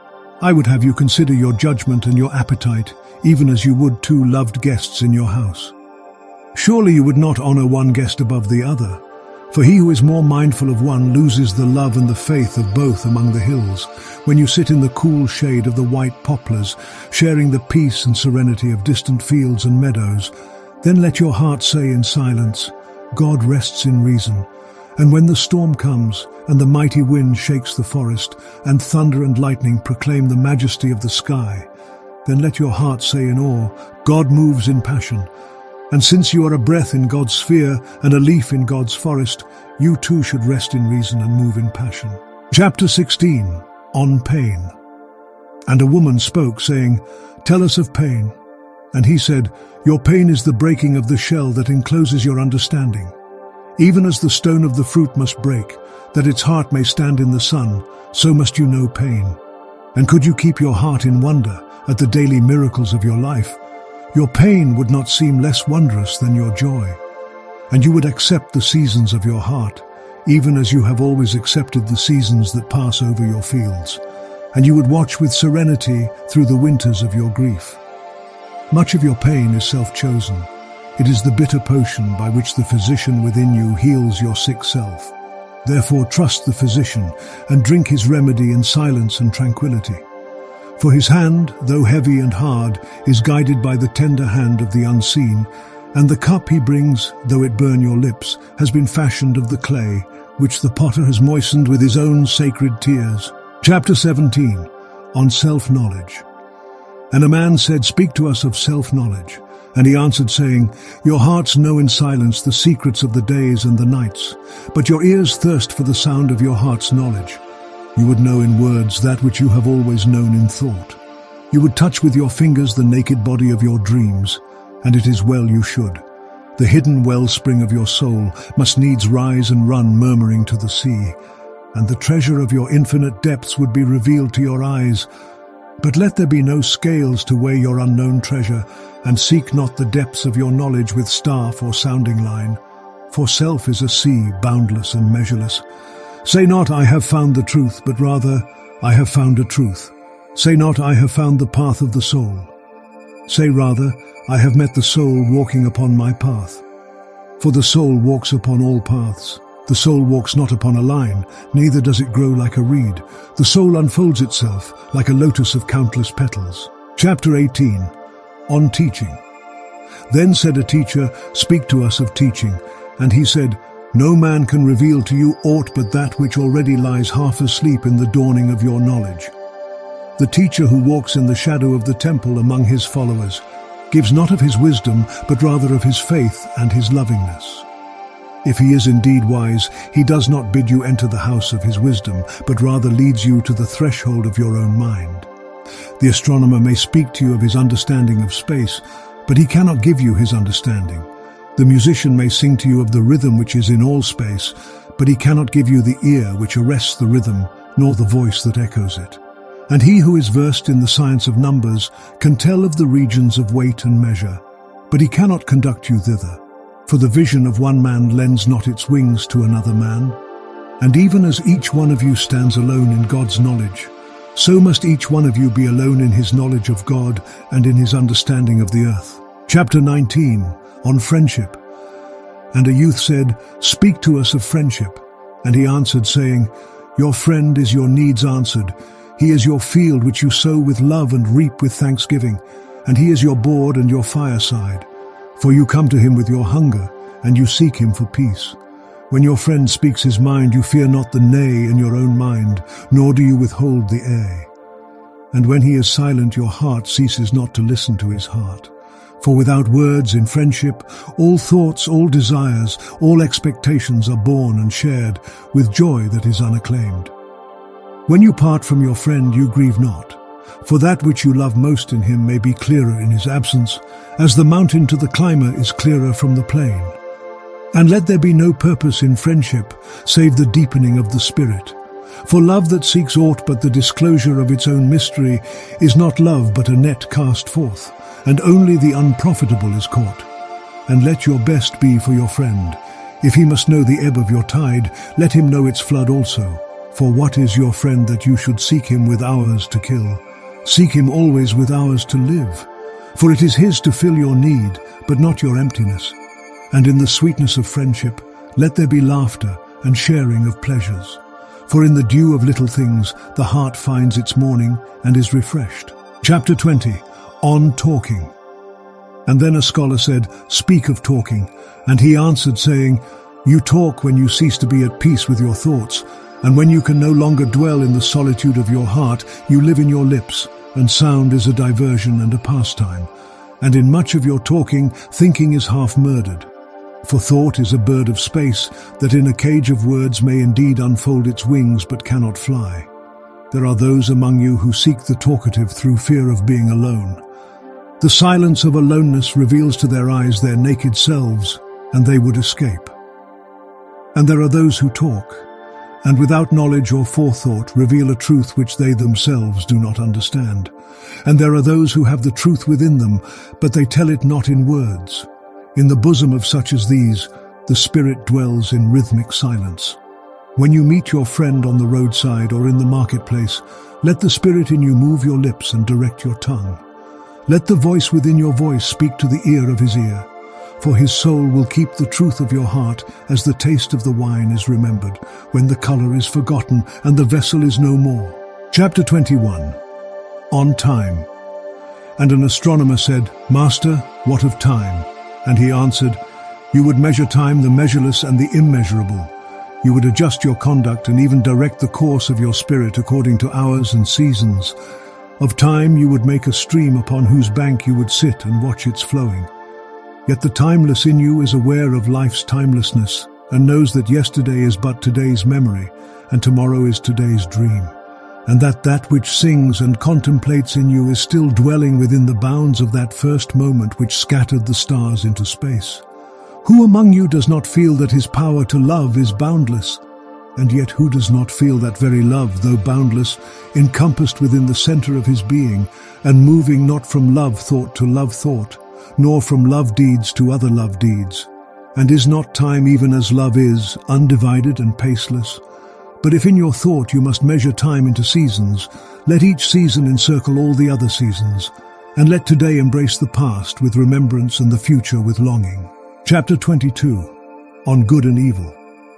I would have you consider your judgment and your appetite, even as you would two loved guests in your house. Surely you would not honor one guest above the other, for he who is more mindful of one loses the love and the faith of both among the hills, when you sit in the cool shade of the white poplars, sharing the peace and serenity of distant fields and meadows. Then let your heart say in silence, God rests in reason, And when the storm comes, and the mighty wind shakes the forest, and thunder and lightning proclaim the majesty of the sky, then let your heart say in awe, God moves in passion. And since you are a breath in God's sphere and a leaf in God's forest, you too should rest in reason and move in passion. Chapter sixteen, On Pain. And a woman spoke, saying, Tell us of pain. And he said, Your pain is the breaking of the shell that encloses your understanding. Even as the stone of the fruit must break, that its heart may stand in the sun, so must you know pain. And could you keep your heart in wonder at the daily miracles of your life, your pain would not seem less wondrous than your joy. And you would accept the seasons of your heart, even as you have always accepted the seasons that pass over your fields. And you would watch with serenity through the winters of your grief. Much of your pain is self-chosen. It is the bitter potion by which the physician within you heals your sick self. Therefore trust the physician and drink his remedy in silence and tranquility. For his hand, though heavy and hard, is guided by the tender hand of the unseen, and the cup he brings, though it burn your lips, has been fashioned of the clay, which the potter has moistened with his own sacred tears. Chapter seventeen, On Self-Knowledge. And a man said, Speak to us of self-knowledge. And he answered, saying, Your hearts know in silence the secrets of the days and the nights, but your ears thirst for the sound of your heart's knowledge. You would know in words that which you have always known in thought. You would touch with your fingers the naked body of your dreams, and it is well you should. The hidden wellspring of your soul must needs rise and run murmuring to the sea, and the treasure of your infinite depths would be revealed to your eyes. But let there be no scales to weigh your unknown treasure, and seek not the depths of your knowledge with staff or sounding line. For self is a sea, boundless and measureless. Say not, I have found the truth, but rather, I have found a truth. Say not, I have found the path of the soul. Say rather, I have met the soul walking upon my path. For the soul walks upon all paths. The soul walks not upon a line, neither does it grow like a reed. The soul unfolds itself like a lotus of countless petals. Chapter eighteen, On Teaching. Then said a teacher, Speak to us of teaching. And he said, No man can reveal to you aught but that which already lies half asleep in the dawning of your knowledge. The teacher who walks in the shadow of the temple among his followers gives not of his wisdom, but rather of his faith and his lovingness. If he is indeed wise, he does not bid you enter the house of his wisdom, but rather leads you to the threshold of your own mind. The astronomer may speak to you of his understanding of space, but he cannot give you his understanding. The musician may sing to you of the rhythm which is in all space, but he cannot give you the ear which arrests the rhythm, nor the voice that echoes it. And he who is versed in the science of numbers can tell of the regions of weight and measure, but he cannot conduct you thither. For the vision of one man lends not its wings to another man. And even as each one of you stands alone in God's knowledge, so must each one of you be alone in his knowledge of God and in his understanding of the earth. Chapter nineteen, On Friendship. And a youth said, Speak to us of friendship. And he answered, saying, Your friend is your needs answered. He is your field which you sow with love and reap with thanksgiving. And he is your board and your fireside. For you come to him with your hunger, and you seek him for peace. When your friend speaks his mind, you fear not the nay in your own mind, nor do you withhold the ay. And when he is silent, your heart ceases not to listen to his heart. For without words in friendship, all thoughts, all desires, all expectations are born and shared with joy that is unacclaimed. When you part from your friend, you grieve not, for that which you love most in him may be clearer in his absence, as the mountain to the climber is clearer from the plain. And let there be no purpose in friendship, save the deepening of the spirit. For love that seeks aught but the disclosure of its own mystery is not love but a net cast forth, and only the unprofitable is caught. And let your best be for your friend. If he must know the ebb of your tide, let him know its flood also. For what is your friend that you should seek him with hours to kill? Seek him always with hours to live. For it is his to fill your need, but not your emptiness. And in the sweetness of friendship, let there be laughter and sharing of pleasures. For in the dew of little things, the heart finds its morning and is refreshed. Chapter twenty, On Talking. And then a scholar said, Speak of talking. And he answered, saying, You talk when you cease to be at peace with your thoughts, and when you can no longer dwell in the solitude of your heart, you live in your lips, and sound is a diversion and a pastime. And in much of your talking, thinking is half murdered. For thought is a bird of space, that in a cage of words may indeed unfold its wings but cannot fly. There are those among you who seek the talkative through fear of being alone. The silence of aloneness reveals to their eyes their naked selves, and they would escape. And there are those who talk, and without knowledge or forethought reveal a truth which they themselves do not understand. And there are those who have the truth within them, but they tell it not in words. In the bosom of such as these, the spirit dwells in rhythmic silence. When you meet your friend on the roadside or in the marketplace, let the spirit in you move your lips and direct your tongue. Let the voice within your voice speak to the ear of his ear. For his soul will keep the truth of your heart as the taste of the wine is remembered, when the color is forgotten and the vessel is no more. Chapter twenty-one. On Time. And an astronomer said, Master, what of time? And he answered, You would measure time, the measureless and the immeasurable. You would adjust your conduct and even direct the course of your spirit according to hours and seasons. Of time you would make a stream upon whose bank you would sit and watch its flowing. Yet the timeless in you is aware of life's timelessness and knows that yesterday is but today's memory and tomorrow is today's dream, and that that which sings and contemplates in you is still dwelling within the bounds of that first moment which scattered the stars into space. Who among you does not feel that his power to love is boundless? And yet who does not feel that very love, though boundless, encompassed within the center of his being, and moving not from love thought to love thought, nor from love deeds to other love deeds? And is not time even as love is, undivided and paceless? But if in your thought you must measure time into seasons, let each season encircle all the other seasons, and let today embrace the past with remembrance and the future with longing. Chapter twenty-two. On Good and Evil.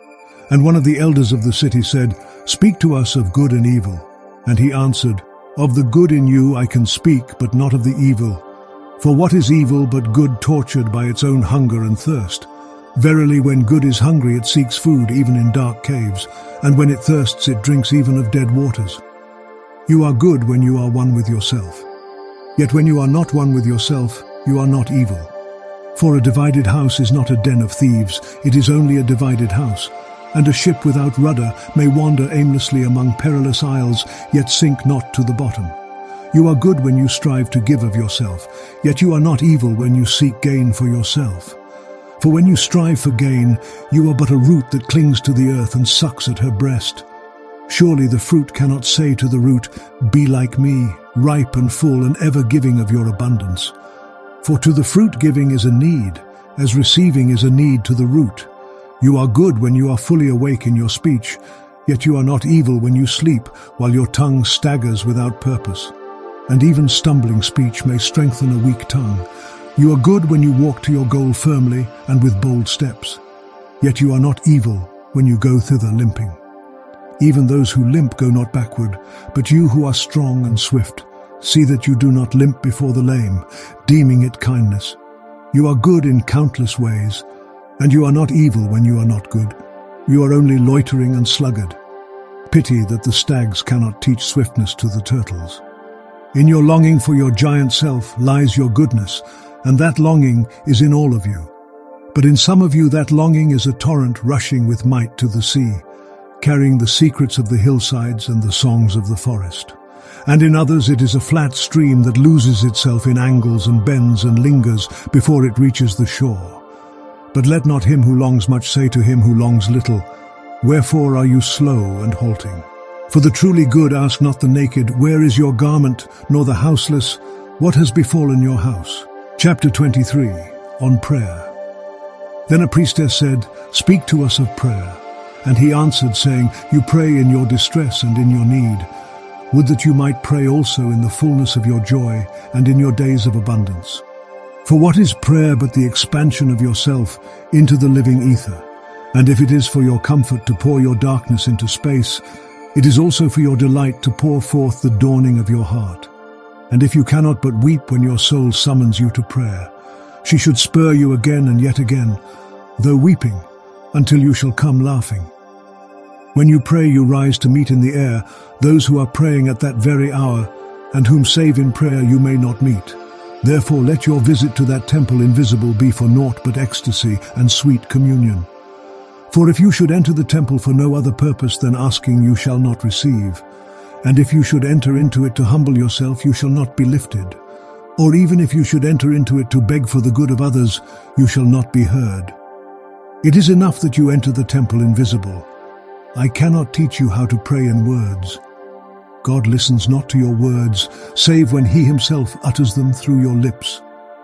And one of the elders of the city said, Speak to us of good and evil. And he answered, Of the good in you I can speak, but not of the evil. For what is evil but good tortured by its own hunger and thirst? Verily, when good is hungry, it seeks food even in dark caves, and when it thirsts, it drinks even of dead waters. You are good when you are one with yourself. Yet when you are not one with yourself, you are not evil. For a divided house is not a den of thieves, it is only a divided house. And a ship without rudder may wander aimlessly among perilous isles, yet sink not to the bottom. You are good when you strive to give of yourself, yet you are not evil when you seek gain for yourself. For when you strive for gain, you are but a root that clings to the earth and sucks at her breast. Surely the fruit cannot say to the root, Be like me, ripe and full and ever giving of your abundance. For to the fruit giving is a need, as receiving is a need to the root. You are good when you are fully awake in your speech, yet you are not evil when you sleep, while your tongue staggers without purpose. And even stumbling speech may strengthen a weak tongue. You are good when you walk to your goal firmly and with bold steps, yet you are not evil when you go thither limping. Even those who limp go not backward, but you who are strong and swift, see that you do not limp before the lame, deeming it kindness. You are good in countless ways, and you are not evil when you are not good. You are only loitering and sluggard. Pity that the stags cannot teach swiftness to the turtles. In your longing for your giant self lies your goodness, and that longing is in all of you. But in some of you that longing is a torrent rushing with might to the sea, carrying the secrets of the hillsides and the songs of the forest. And in others it is a flat stream that loses itself in angles and bends and lingers before it reaches the shore. But let not him who longs much say to him who longs little, Wherefore are you slow and halting? For the truly good ask not the naked, Where is your garment? Nor the houseless, What has befallen your house? Chapter twenty-three. On Prayer. Then a priestess said, Speak to us of prayer. And he answered, saying, You pray in your distress and in your need. Would that you might pray also in the fullness of your joy and in your days of abundance. For what is prayer but the expansion of yourself into the living ether? And if it is for your comfort to pour your darkness into space, it is also for your delight to pour forth the dawning of your heart. And if you cannot but weep when your soul summons you to prayer, she should spur you again and yet again, though weeping, until you shall come laughing. When you pray, you rise to meet in the air those who are praying at that very hour, and whom save in prayer you may not meet. Therefore let your visit to that temple invisible be for naught but ecstasy and sweet communion. For if you should enter the temple for no other purpose than asking, you shall not receive. And if you should enter into it to humble yourself, you shall not be lifted. Or even if you should enter into it to beg for the good of others, you shall not be heard. It is enough that you enter the temple invisible. I cannot teach you how to pray in words. God listens not to your words, save when he himself utters them through your lips.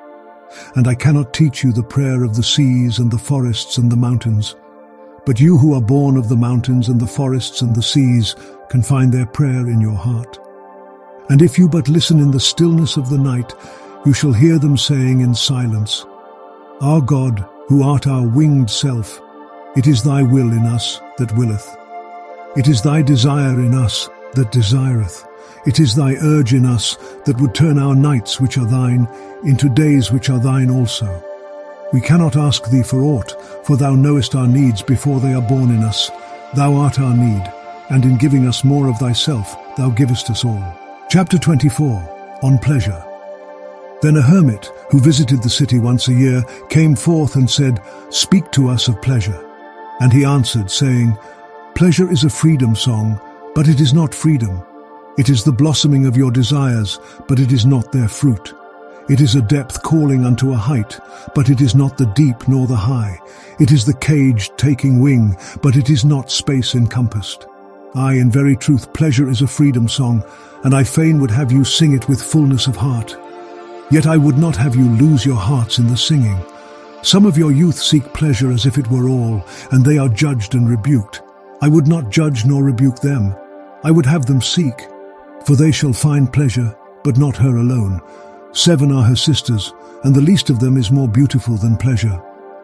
And I cannot teach you the prayer of the seas and the forests and the mountains. But you who are born of the mountains and the forests and the seas can find their prayer in your heart. And if you but listen in the stillness of the night, you shall hear them saying in silence, Our God, who art our winged self, it is thy will in us that willeth. It is thy desire in us that desireth. It is thy urge in us that would turn our nights which are thine into days which are thine also. We cannot ask thee for aught, for thou knowest our needs before they are born in us. Thou art our need, and in giving us more of thyself, thou givest us all. Chapter twenty-four, On Pleasure. Then a hermit, who visited the city once a year, came forth and said, Speak to us of pleasure. And he answered, saying, Pleasure is a freedom song, but it is not freedom. It is the blossoming of your desires, but it is not their fruit. It is a depth calling unto a height, but it is not the deep nor the high. It is the cage taking wing, but it is not space encompassed. Aye, in very truth, pleasure is a freedom song, and I fain would have you sing it with fullness of heart. Yet I would not have you lose your hearts in the singing. Some of your youth seek pleasure as if it were all, and they are judged and rebuked. I would not judge nor rebuke them. I would have them seek, for they shall find pleasure, but not her alone. Seven are her sisters, and the least of them is more beautiful than pleasure.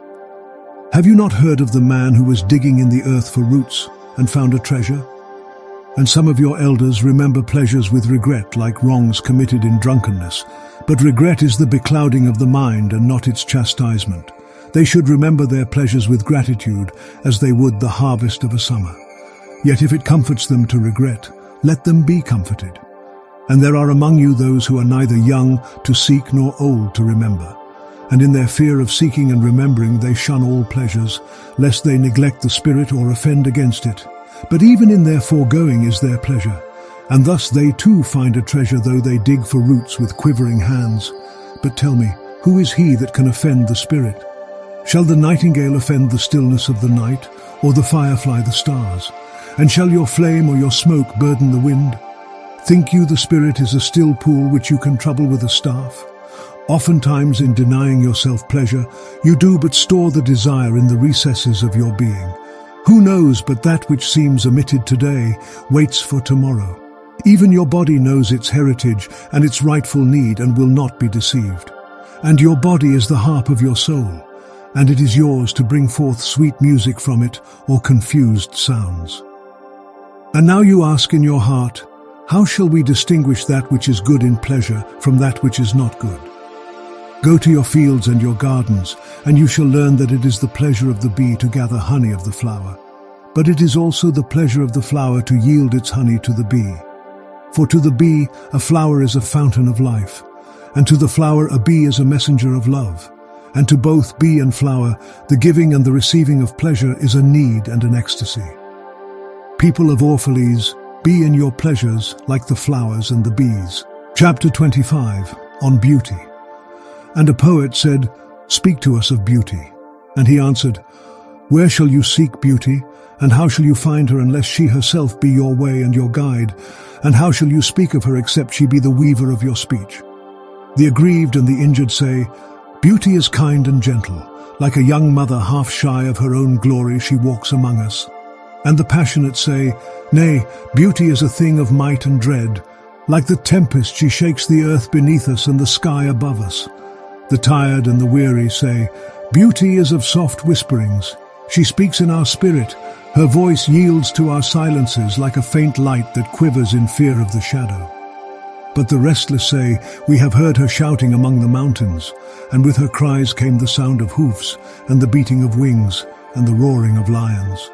Have you not heard of the man who was digging in the earth for roots, and found a treasure? And some of your elders remember pleasures with regret, like wrongs committed in drunkenness. But regret is the beclouding of the mind, and not its chastisement. They should remember their pleasures with gratitude, as they would the harvest of a summer. Yet if it comforts them to regret, let them be comforted. And there are among you those who are neither young to seek nor old to remember. And in their fear of seeking and remembering they shun all pleasures, lest they neglect the Spirit or offend against it. But even in their foregoing is their pleasure, and thus they too find a treasure, though they dig for roots with quivering hands. But tell me, who is he that can offend the Spirit? Shall the nightingale offend the stillness of the night, or the firefly the stars? And shall your flame or your smoke burden the wind? Think you the Spirit is a still pool which you can trouble with a staff? Oftentimes in denying yourself pleasure, you do but store the desire in the recesses of your being. Who knows but that which seems omitted today waits for tomorrow? Even your body knows its heritage and its rightful need and will not be deceived. And your body is the harp of your soul, and it is yours to bring forth sweet music from it or confused sounds. And now you ask in your heart, how shall we distinguish that which is good in pleasure from that which is not good? Go to your fields and your gardens, and you shall learn that it is the pleasure of the bee to gather honey of the flower. But it is also the pleasure of the flower to yield its honey to the bee. For to the bee a flower is a fountain of life, and to the flower a bee is a messenger of love. And to both bee and flower, the giving and the receiving of pleasure is a need and an ecstasy. People of Orphalese, be in your pleasures like the flowers and the bees. Chapter twenty-five, On Beauty. And a poet said, Speak to us of beauty. And he answered, Where shall you seek beauty? And how shall you find her unless she herself be your way and your guide? And how shall you speak of her except she be the weaver of your speech? The aggrieved and the injured say, Beauty is kind and gentle. Like a young mother half shy of her own glory she walks among us. And the passionate say, Nay, beauty is a thing of might and dread. Like the tempest she shakes the earth beneath us and the sky above us. The tired and the weary say, Beauty is of soft whisperings. She speaks in our spirit. Her voice yields to our silences like a faint light that quivers in fear of the shadow. But the restless say, We have heard her shouting among the mountains, and with her cries came the sound of hoofs and the beating of wings. and the roaring of lions.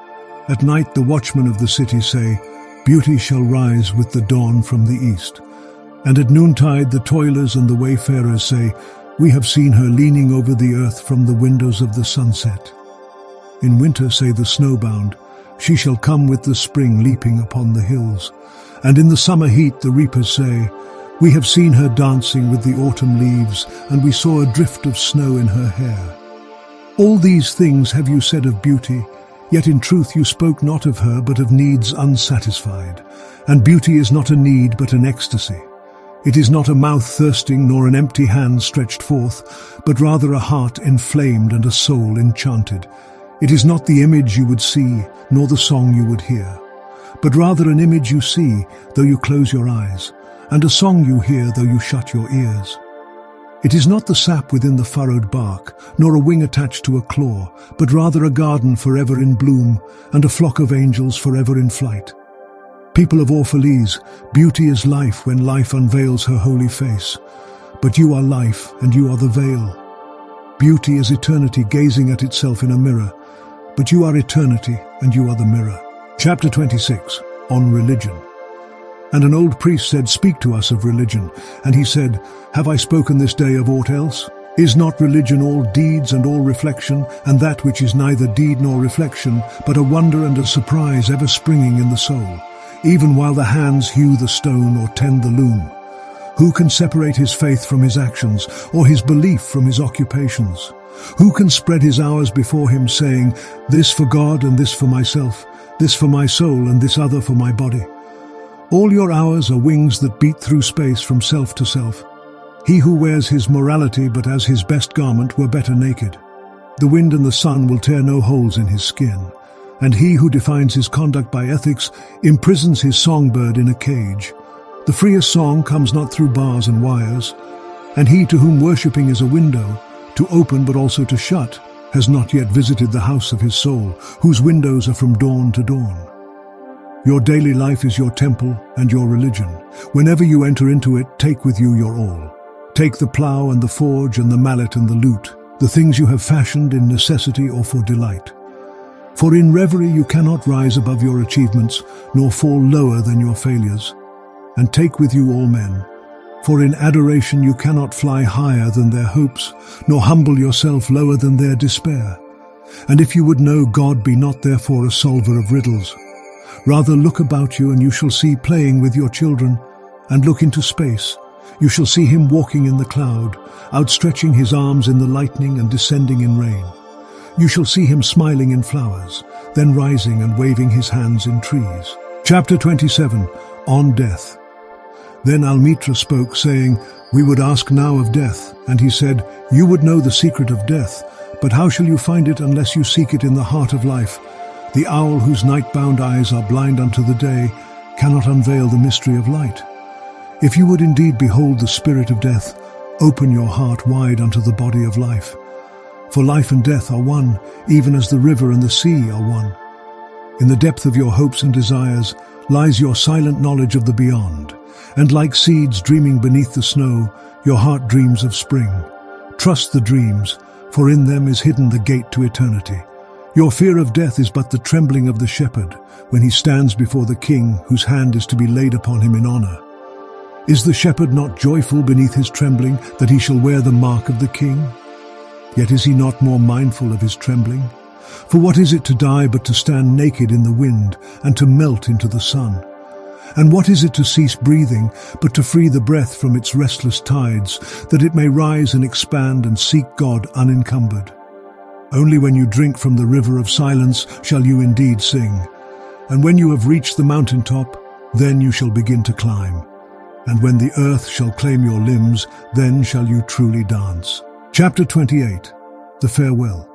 At night the watchmen of the city say, "Beauty shall rise with the dawn from the east." And at noontide the toilers and the wayfarers say, "We have seen her leaning over the earth from the windows of the sunset." In winter say the snowbound, "She shall come with the spring leaping upon the hills." And in the summer heat the reapers say, "We have seen her dancing with the autumn leaves, and we saw a drift of snow in her hair." All these things have you said of beauty, yet in truth you spoke not of her but of needs unsatisfied. And beauty is not a need but an ecstasy. It is not a mouth thirsting nor an empty hand stretched forth, but rather a heart inflamed and a soul enchanted. It is not the image you would see, nor the song you would hear, but rather an image you see, though you close your eyes, and a song you hear, though you shut your ears. It is not the sap within the furrowed bark, nor a wing attached to a claw, but rather a garden forever in bloom, and a flock of angels forever in flight. People of Orphalese, beauty is life when life unveils her holy face. But you are life, and you are the veil. Beauty is eternity gazing at itself in a mirror, but you are eternity, and you are the mirror. Chapter twenty-six, On Religion. And an old priest said, "Speak to us of religion." And he said, "Have I spoken this day of aught else? Is not religion all deeds and all reflection, and that which is neither deed nor reflection, but a wonder and a surprise ever springing in the soul, even while the hands hew the stone or tend the loom? Who can separate his faith from his actions, or his belief from his occupations? Who can spread his hours before him, saying, 'This for God and this for myself, this for my soul and this other for my body'? All your hours are wings that beat through space from self to self. He who wears his morality but as his best garment were better naked. The wind and the sun will tear no holes in his skin, and he who defines his conduct by ethics imprisons his songbird in a cage. The freest song comes not through bars and wires, and he to whom worshipping is a window, to open but also to shut, has not yet visited the house of his soul, whose windows are from dawn to dawn. Your daily life is your temple and your religion. Whenever you enter into it, take with you your all. Take the plough and the forge and the mallet and the lute, the things you have fashioned in necessity or for delight. For in reverie you cannot rise above your achievements, nor fall lower than your failures. And take with you all men. For in adoration you cannot fly higher than their hopes, nor humble yourself lower than their despair. And if you would know God, be not therefore a solver of riddles. Rather look about you, and you shall see playing with your children, and look into space. You shall see him walking in the cloud, outstretching his arms in the lightning and descending in rain. You shall see him smiling in flowers, then rising and waving his hands in trees. Chapter twenty-seven, On Death. Then Almitra spoke, saying, "We would ask now of death." And he said, "You would know the secret of death, but how shall you find it unless you seek it in the heart of life? The owl whose night-bound eyes are blind unto the day cannot unveil the mystery of light. If you would indeed behold the spirit of death, open your heart wide unto the body of life. For life and death are one, even as the river and the sea are one. In the depth of your hopes and desires lies your silent knowledge of the beyond, and like seeds dreaming beneath the snow, your heart dreams of spring. Trust the dreams, for in them is hidden the gate to eternity. Your fear of death is but the trembling of the shepherd when he stands before the king whose hand is to be laid upon him in honor. Is the shepherd not joyful beneath his trembling that he shall wear the mark of the king? Yet is he not more mindful of his trembling? For what is it to die but to stand naked in the wind and to melt into the sun? And what is it to cease breathing but to free the breath from its restless tides, that it may rise and expand and seek God unencumbered? Only when you drink from the river of silence shall you indeed sing. And when you have reached the mountaintop, then you shall begin to climb. And when the earth shall claim your limbs, then shall you truly dance. Chapter twenty-eight, The Farewell.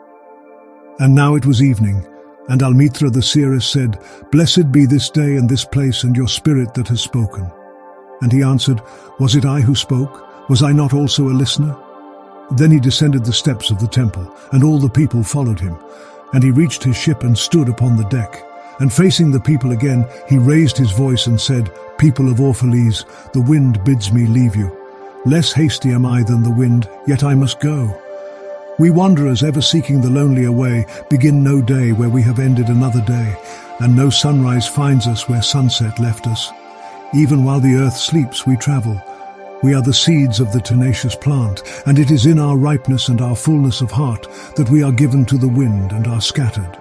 And now it was evening, and Almitra the seeress said, "Blessed be this day and this place and your spirit that has spoken." And he answered, "Was it I who spoke? Was I not also a listener?" Then he descended the steps of the temple, and all the people followed him. And he reached his ship and stood upon the deck. And facing the people again, he raised his voice and said, "People of Orphalese, the wind bids me leave you. Less hasty am I than the wind, yet I must go. We wanderers, ever seeking the lonelier way, begin no day where we have ended another day, and no sunrise finds us where sunset left us. Even while the earth sleeps, we travel. We are the seeds of the tenacious plant, and it is in our ripeness and our fullness of heart that we are given to the wind and are scattered.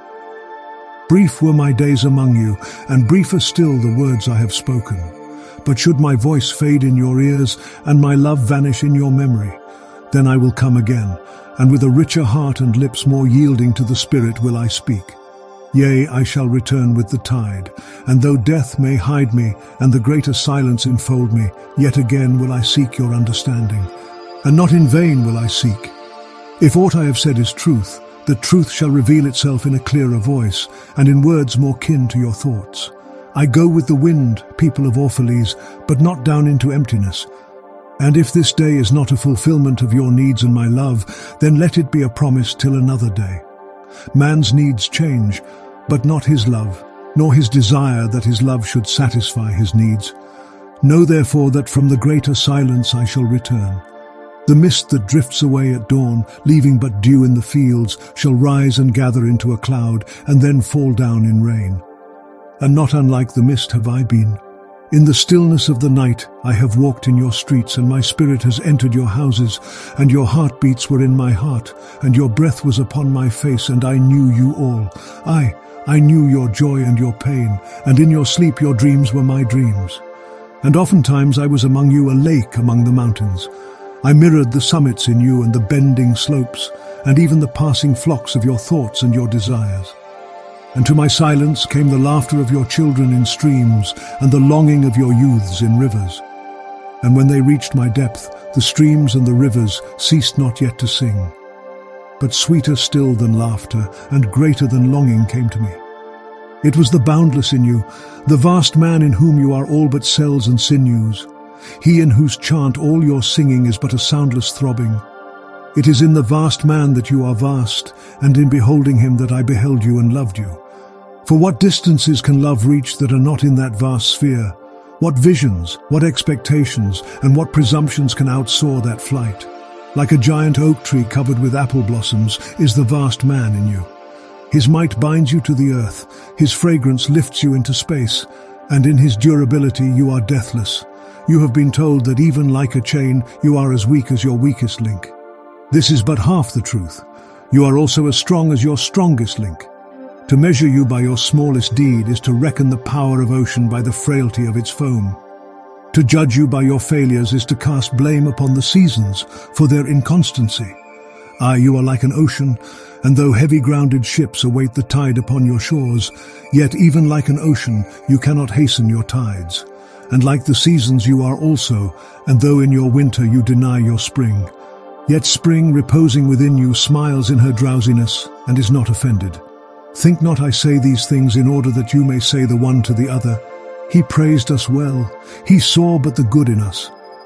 Brief were my days among you, and briefer still the words I have spoken. But should my voice fade in your ears, and my love vanish in your memory, then I will come again, and with a richer heart and lips more yielding to the Spirit will I speak. Yea, I shall return with the tide, and though death may hide me, and the greater silence enfold me, yet again will I seek your understanding, and not in vain will I seek. If aught I have said is truth, the truth shall reveal itself in a clearer voice, and in words more kin to your thoughts. I go with the wind, people of Orphalese, but not down into emptiness. And if this day is not a fulfillment of your needs and my love, then let it be a promise till another day. Man's needs change, but not his love, nor his desire that his love should satisfy his needs. Know therefore that from the greater silence I shall return. The mist that drifts away at dawn, leaving but dew in the fields, shall rise and gather into a cloud, and then fall down in rain. And not unlike the mist have I been. In the stillness of the night I have walked in your streets, and my spirit has entered your houses, and your heartbeats were in my heart, and your breath was upon my face, and I knew you all. I, I knew your joy and your pain, and in your sleep your dreams were my dreams. And oftentimes I was among you a lake among the mountains. I mirrored the summits in you and the bending slopes, and even the passing flocks of your thoughts and your desires. And to my silence came the laughter of your children in streams, and the longing of your youths in rivers. And when they reached my depth, the streams and the rivers ceased not yet to sing. But sweeter still than laughter, and greater than longing came to me. It was the boundless in you, the vast man in whom you are all but cells and sinews, he in whose chant all your singing is but a soundless throbbing. It is in the vast man that you are vast, and in beholding him that I beheld you and loved you. For what distances can love reach that are not in that vast sphere? What visions, what expectations, and what presumptions can outsoar that flight? Like a giant oak tree covered with apple blossoms is the vast man in you. His might binds you to the earth, his fragrance lifts you into space, and in his durability you are deathless. You have been told that even like a chain, you are as weak as your weakest link. This is but half the truth. You are also as strong as your strongest link. To measure you by your smallest deed is to reckon the power of ocean by the frailty of its foam. To judge you by your failures is to cast blame upon the seasons for their inconstancy. Aye, you are like an ocean, and though heavy-grounded ships await the tide upon your shores, yet even like an ocean you cannot hasten your tides. And like the seasons you are also, and though in your winter you deny your spring, yet spring reposing within you smiles in her drowsiness and is not offended. Think not I say these things in order that you may say the one to the other, he praised us well, he saw but the good in us.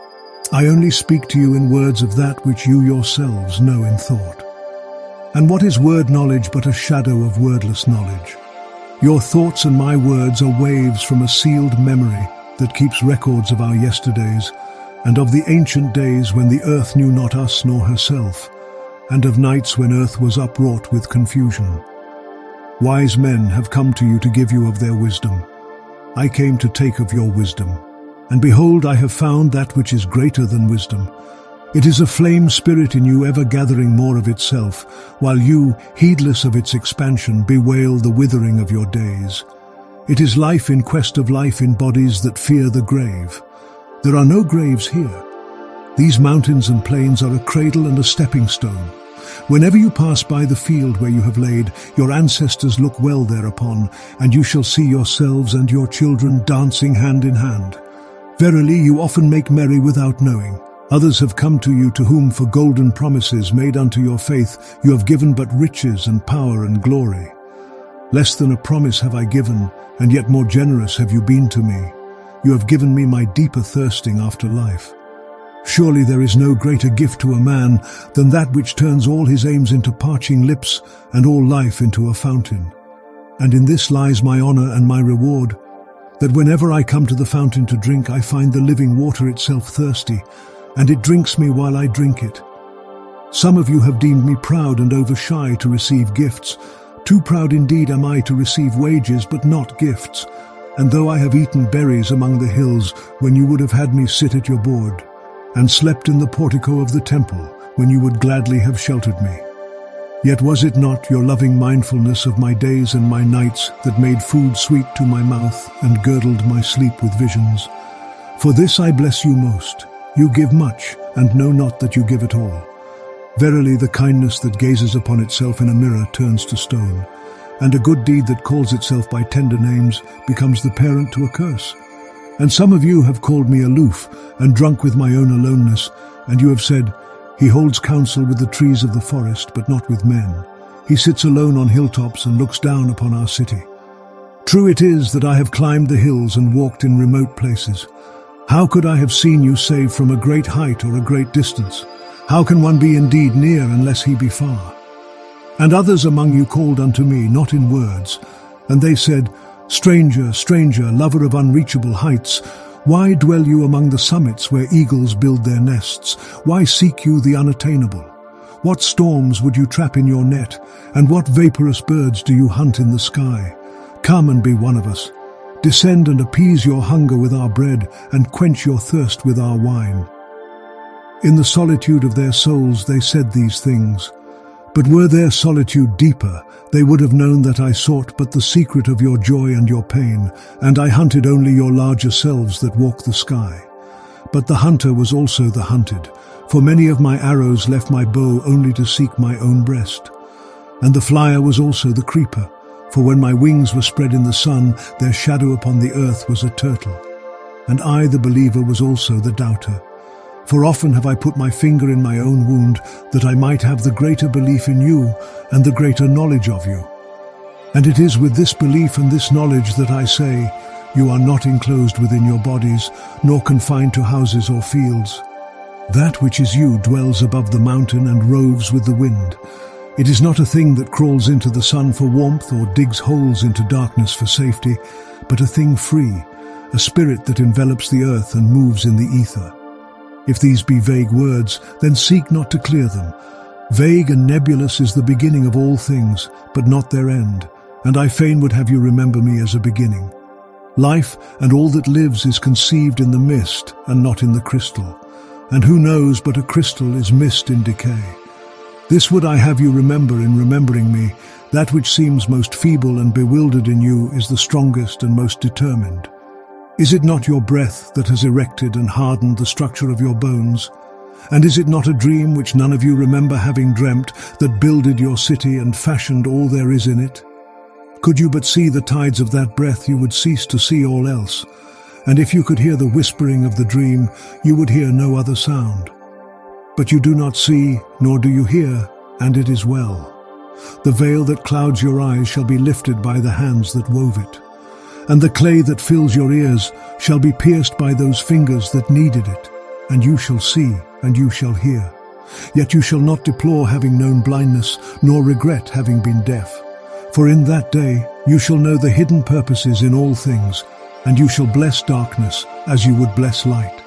I only speak to you in words of that which you yourselves know in thought. And what is word knowledge but a shadow of wordless knowledge? Your thoughts and my words are waves from a sealed memory that keeps records of our yesterdays, and of the ancient days when the earth knew not us nor herself, and of nights when earth was upwrought with confusion. Wise men have come to you to give you of their wisdom. I came to take of your wisdom. And behold, I have found that which is greater than wisdom. It is a flame spirit in you ever gathering more of itself, while you, heedless of its expansion, bewail the withering of your days. It is life in quest of life in bodies that fear the grave. There are no graves here. These mountains and plains are a cradle and a stepping stone. Whenever you pass by the field where you have laid, your ancestors look well thereupon, and you shall see yourselves and your children dancing hand in hand. Verily, you often make merry without knowing. Others have come to you to whom for golden promises made unto your faith you have given but riches and power and glory. Less than a promise have I given, and yet more generous have you been to me. You have given me my deeper thirsting after life. Surely there is no greater gift to a man than that which turns all his aims into parching lips and all life into a fountain. And in this lies my honor and my reward, that whenever I come to the fountain to drink, I find the living water itself thirsty, and it drinks me while I drink it. Some of you have deemed me proud and overshy to receive gifts. Too proud indeed am I to receive wages, but not gifts. And though I have eaten berries among the hills, when you would have had me sit at your board, and slept in the portico of the temple, when you would gladly have sheltered me. Yet was it not your loving mindfulness of my days and my nights that made food sweet to my mouth and girdled my sleep with visions? For this I bless you most. You give much, and know not that you give at all. Verily the kindness that gazes upon itself in a mirror turns to stone, and a good deed that calls itself by tender names becomes the parent to a curse. And some of you have called me aloof and drunk with my own aloneness, and you have said, he holds counsel with the trees of the forest, but not with men. He sits alone on hilltops and looks down upon our city. True it is that I have climbed the hills and walked in remote places. How could I have seen you save from a great height or a great distance? How can one be indeed near unless he be far? And others among you called unto me, not in words, and they said, Stranger, stranger, lover of unreachable heights, why dwell you among the summits where eagles build their nests? Why seek you the unattainable? What storms would you trap in your net, and what vaporous birds do you hunt in the sky? Come and be one of us. Descend and appease your hunger with our bread, and quench your thirst with our wine. In the solitude of their souls they said these things. But were their solitude deeper, they would have known that I sought but the secret of your joy and your pain, and I hunted only your larger selves that walk the sky. But the hunter was also the hunted, for many of my arrows left my bow only to seek my own breast. And the flyer was also the creeper, for when my wings were spread in the sun, their shadow upon the earth was a turtle. And I, the believer, was also the doubter. For often have I put my finger in my own wound, that I might have the greater belief in you and the greater knowledge of you. And it is with this belief and this knowledge that I say, you are not enclosed within your bodies, nor confined to houses or fields. That which is you dwells above the mountain and roves with the wind. It is not a thing that crawls into the sun for warmth or digs holes into darkness for safety, but a thing free, a spirit that envelops the earth and moves in the ether. If these be vague words, then seek not to clear them. Vague and nebulous is the beginning of all things, but not their end, and I fain would have you remember me as a beginning. Life and all that lives is conceived in the mist and not in the crystal, and who knows but a crystal is mist in decay. This would I have you remember in remembering me. That which seems most feeble and bewildered in you is the strongest and most determined. Is it not your breath that has erected and hardened the structure of your bones? And is it not a dream which none of you remember having dreamt, that builded your city and fashioned all there is in it? Could you but see the tides of that breath, you would cease to see all else. And if you could hear the whispering of the dream, you would hear no other sound. But you do not see, nor do you hear, and it is well. The veil that clouds your eyes shall be lifted by the hands that wove it. And the clay that fills your ears shall be pierced by those fingers that kneaded it, and you shall see, and you shall hear. Yet you shall not deplore having known blindness, nor regret having been deaf. For in that day you shall know the hidden purposes in all things, and you shall bless darkness as you would bless light.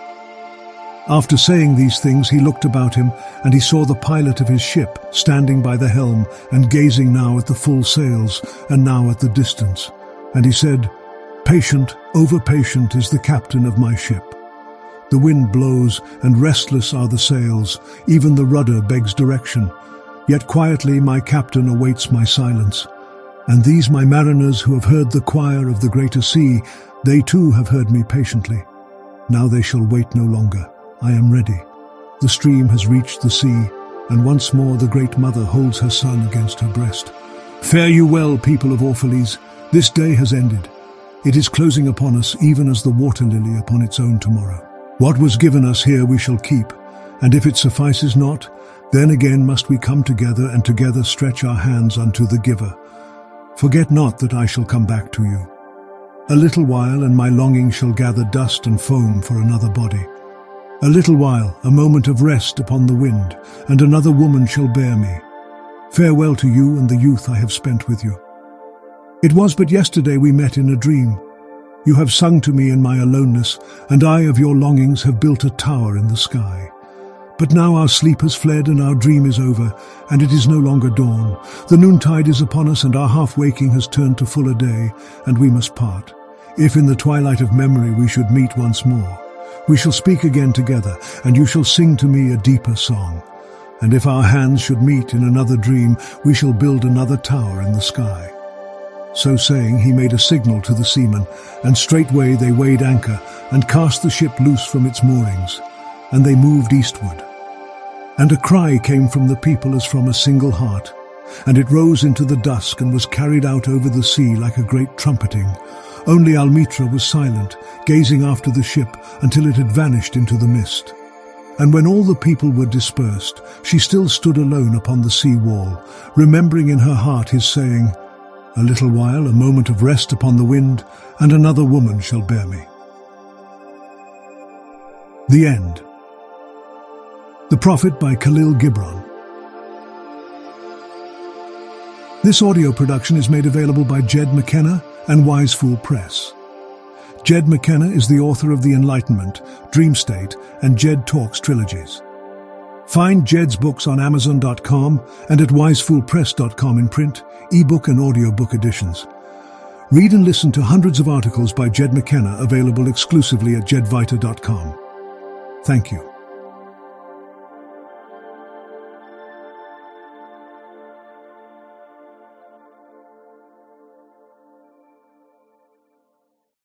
After saying these things he looked about him, and he saw the pilot of his ship standing by the helm, and gazing now at the full sails, and now at the distance. And he said, Patient, over-patient is the captain of my ship. The wind blows, and restless are the sails, even the rudder begs direction. Yet quietly my captain awaits my silence. And these my mariners who have heard the choir of the greater sea, they too have heard me patiently. Now they shall wait no longer. I am ready. The stream has reached the sea, and once more the great mother holds her son against her breast. Fare you well, people of Orphalese. This day has ended. It is closing upon us, even as the water lily upon its own tomorrow. What was given us here we shall keep, and if it suffices not, then again must we come together, and together stretch our hands unto the giver. Forget not that I shall come back to you. A little while, and my longing shall gather dust and foam for another body. A little while, a moment of rest upon the wind, and another woman shall bear me. Farewell to you and the youth I have spent with you. It was but yesterday we met in a dream. You have sung to me in my aloneness, and I of your longings have built a tower in the sky. But now our sleep has fled and our dream is over, and it is no longer dawn. The noontide is upon us and our half-waking has turned to fuller day, and we must part. If in the twilight of memory we should meet once more, we shall speak again together, and you shall sing to me a deeper song. And if our hands should meet in another dream, we shall build another tower in the sky. So saying, he made a signal to the seamen, and straightway they weighed anchor and cast the ship loose from its moorings, and they moved eastward. And a cry came from the people as from a single heart, and it rose into the dusk and was carried out over the sea like a great trumpeting. Only Almitra was silent, gazing after the ship until it had vanished into the mist. And when all the people were dispersed, she still stood alone upon the sea wall, remembering in her heart his saying, "A little while, a moment of rest upon the wind, and another woman shall bear me." The End. The Prophet by Khalil Gibran. This audio production is made available by Jed McKenna and Wise Fool Press. Jed McKenna is the author of The Enlightenment, Dream State, and Jed Talks trilogies. Find Jed's books on Amazon dot com and at wise fool press dot com in print, ebook and audiobook editions. Read and listen to hundreds of articles by Jed McKenna available exclusively at jed vita dot com. Thank you.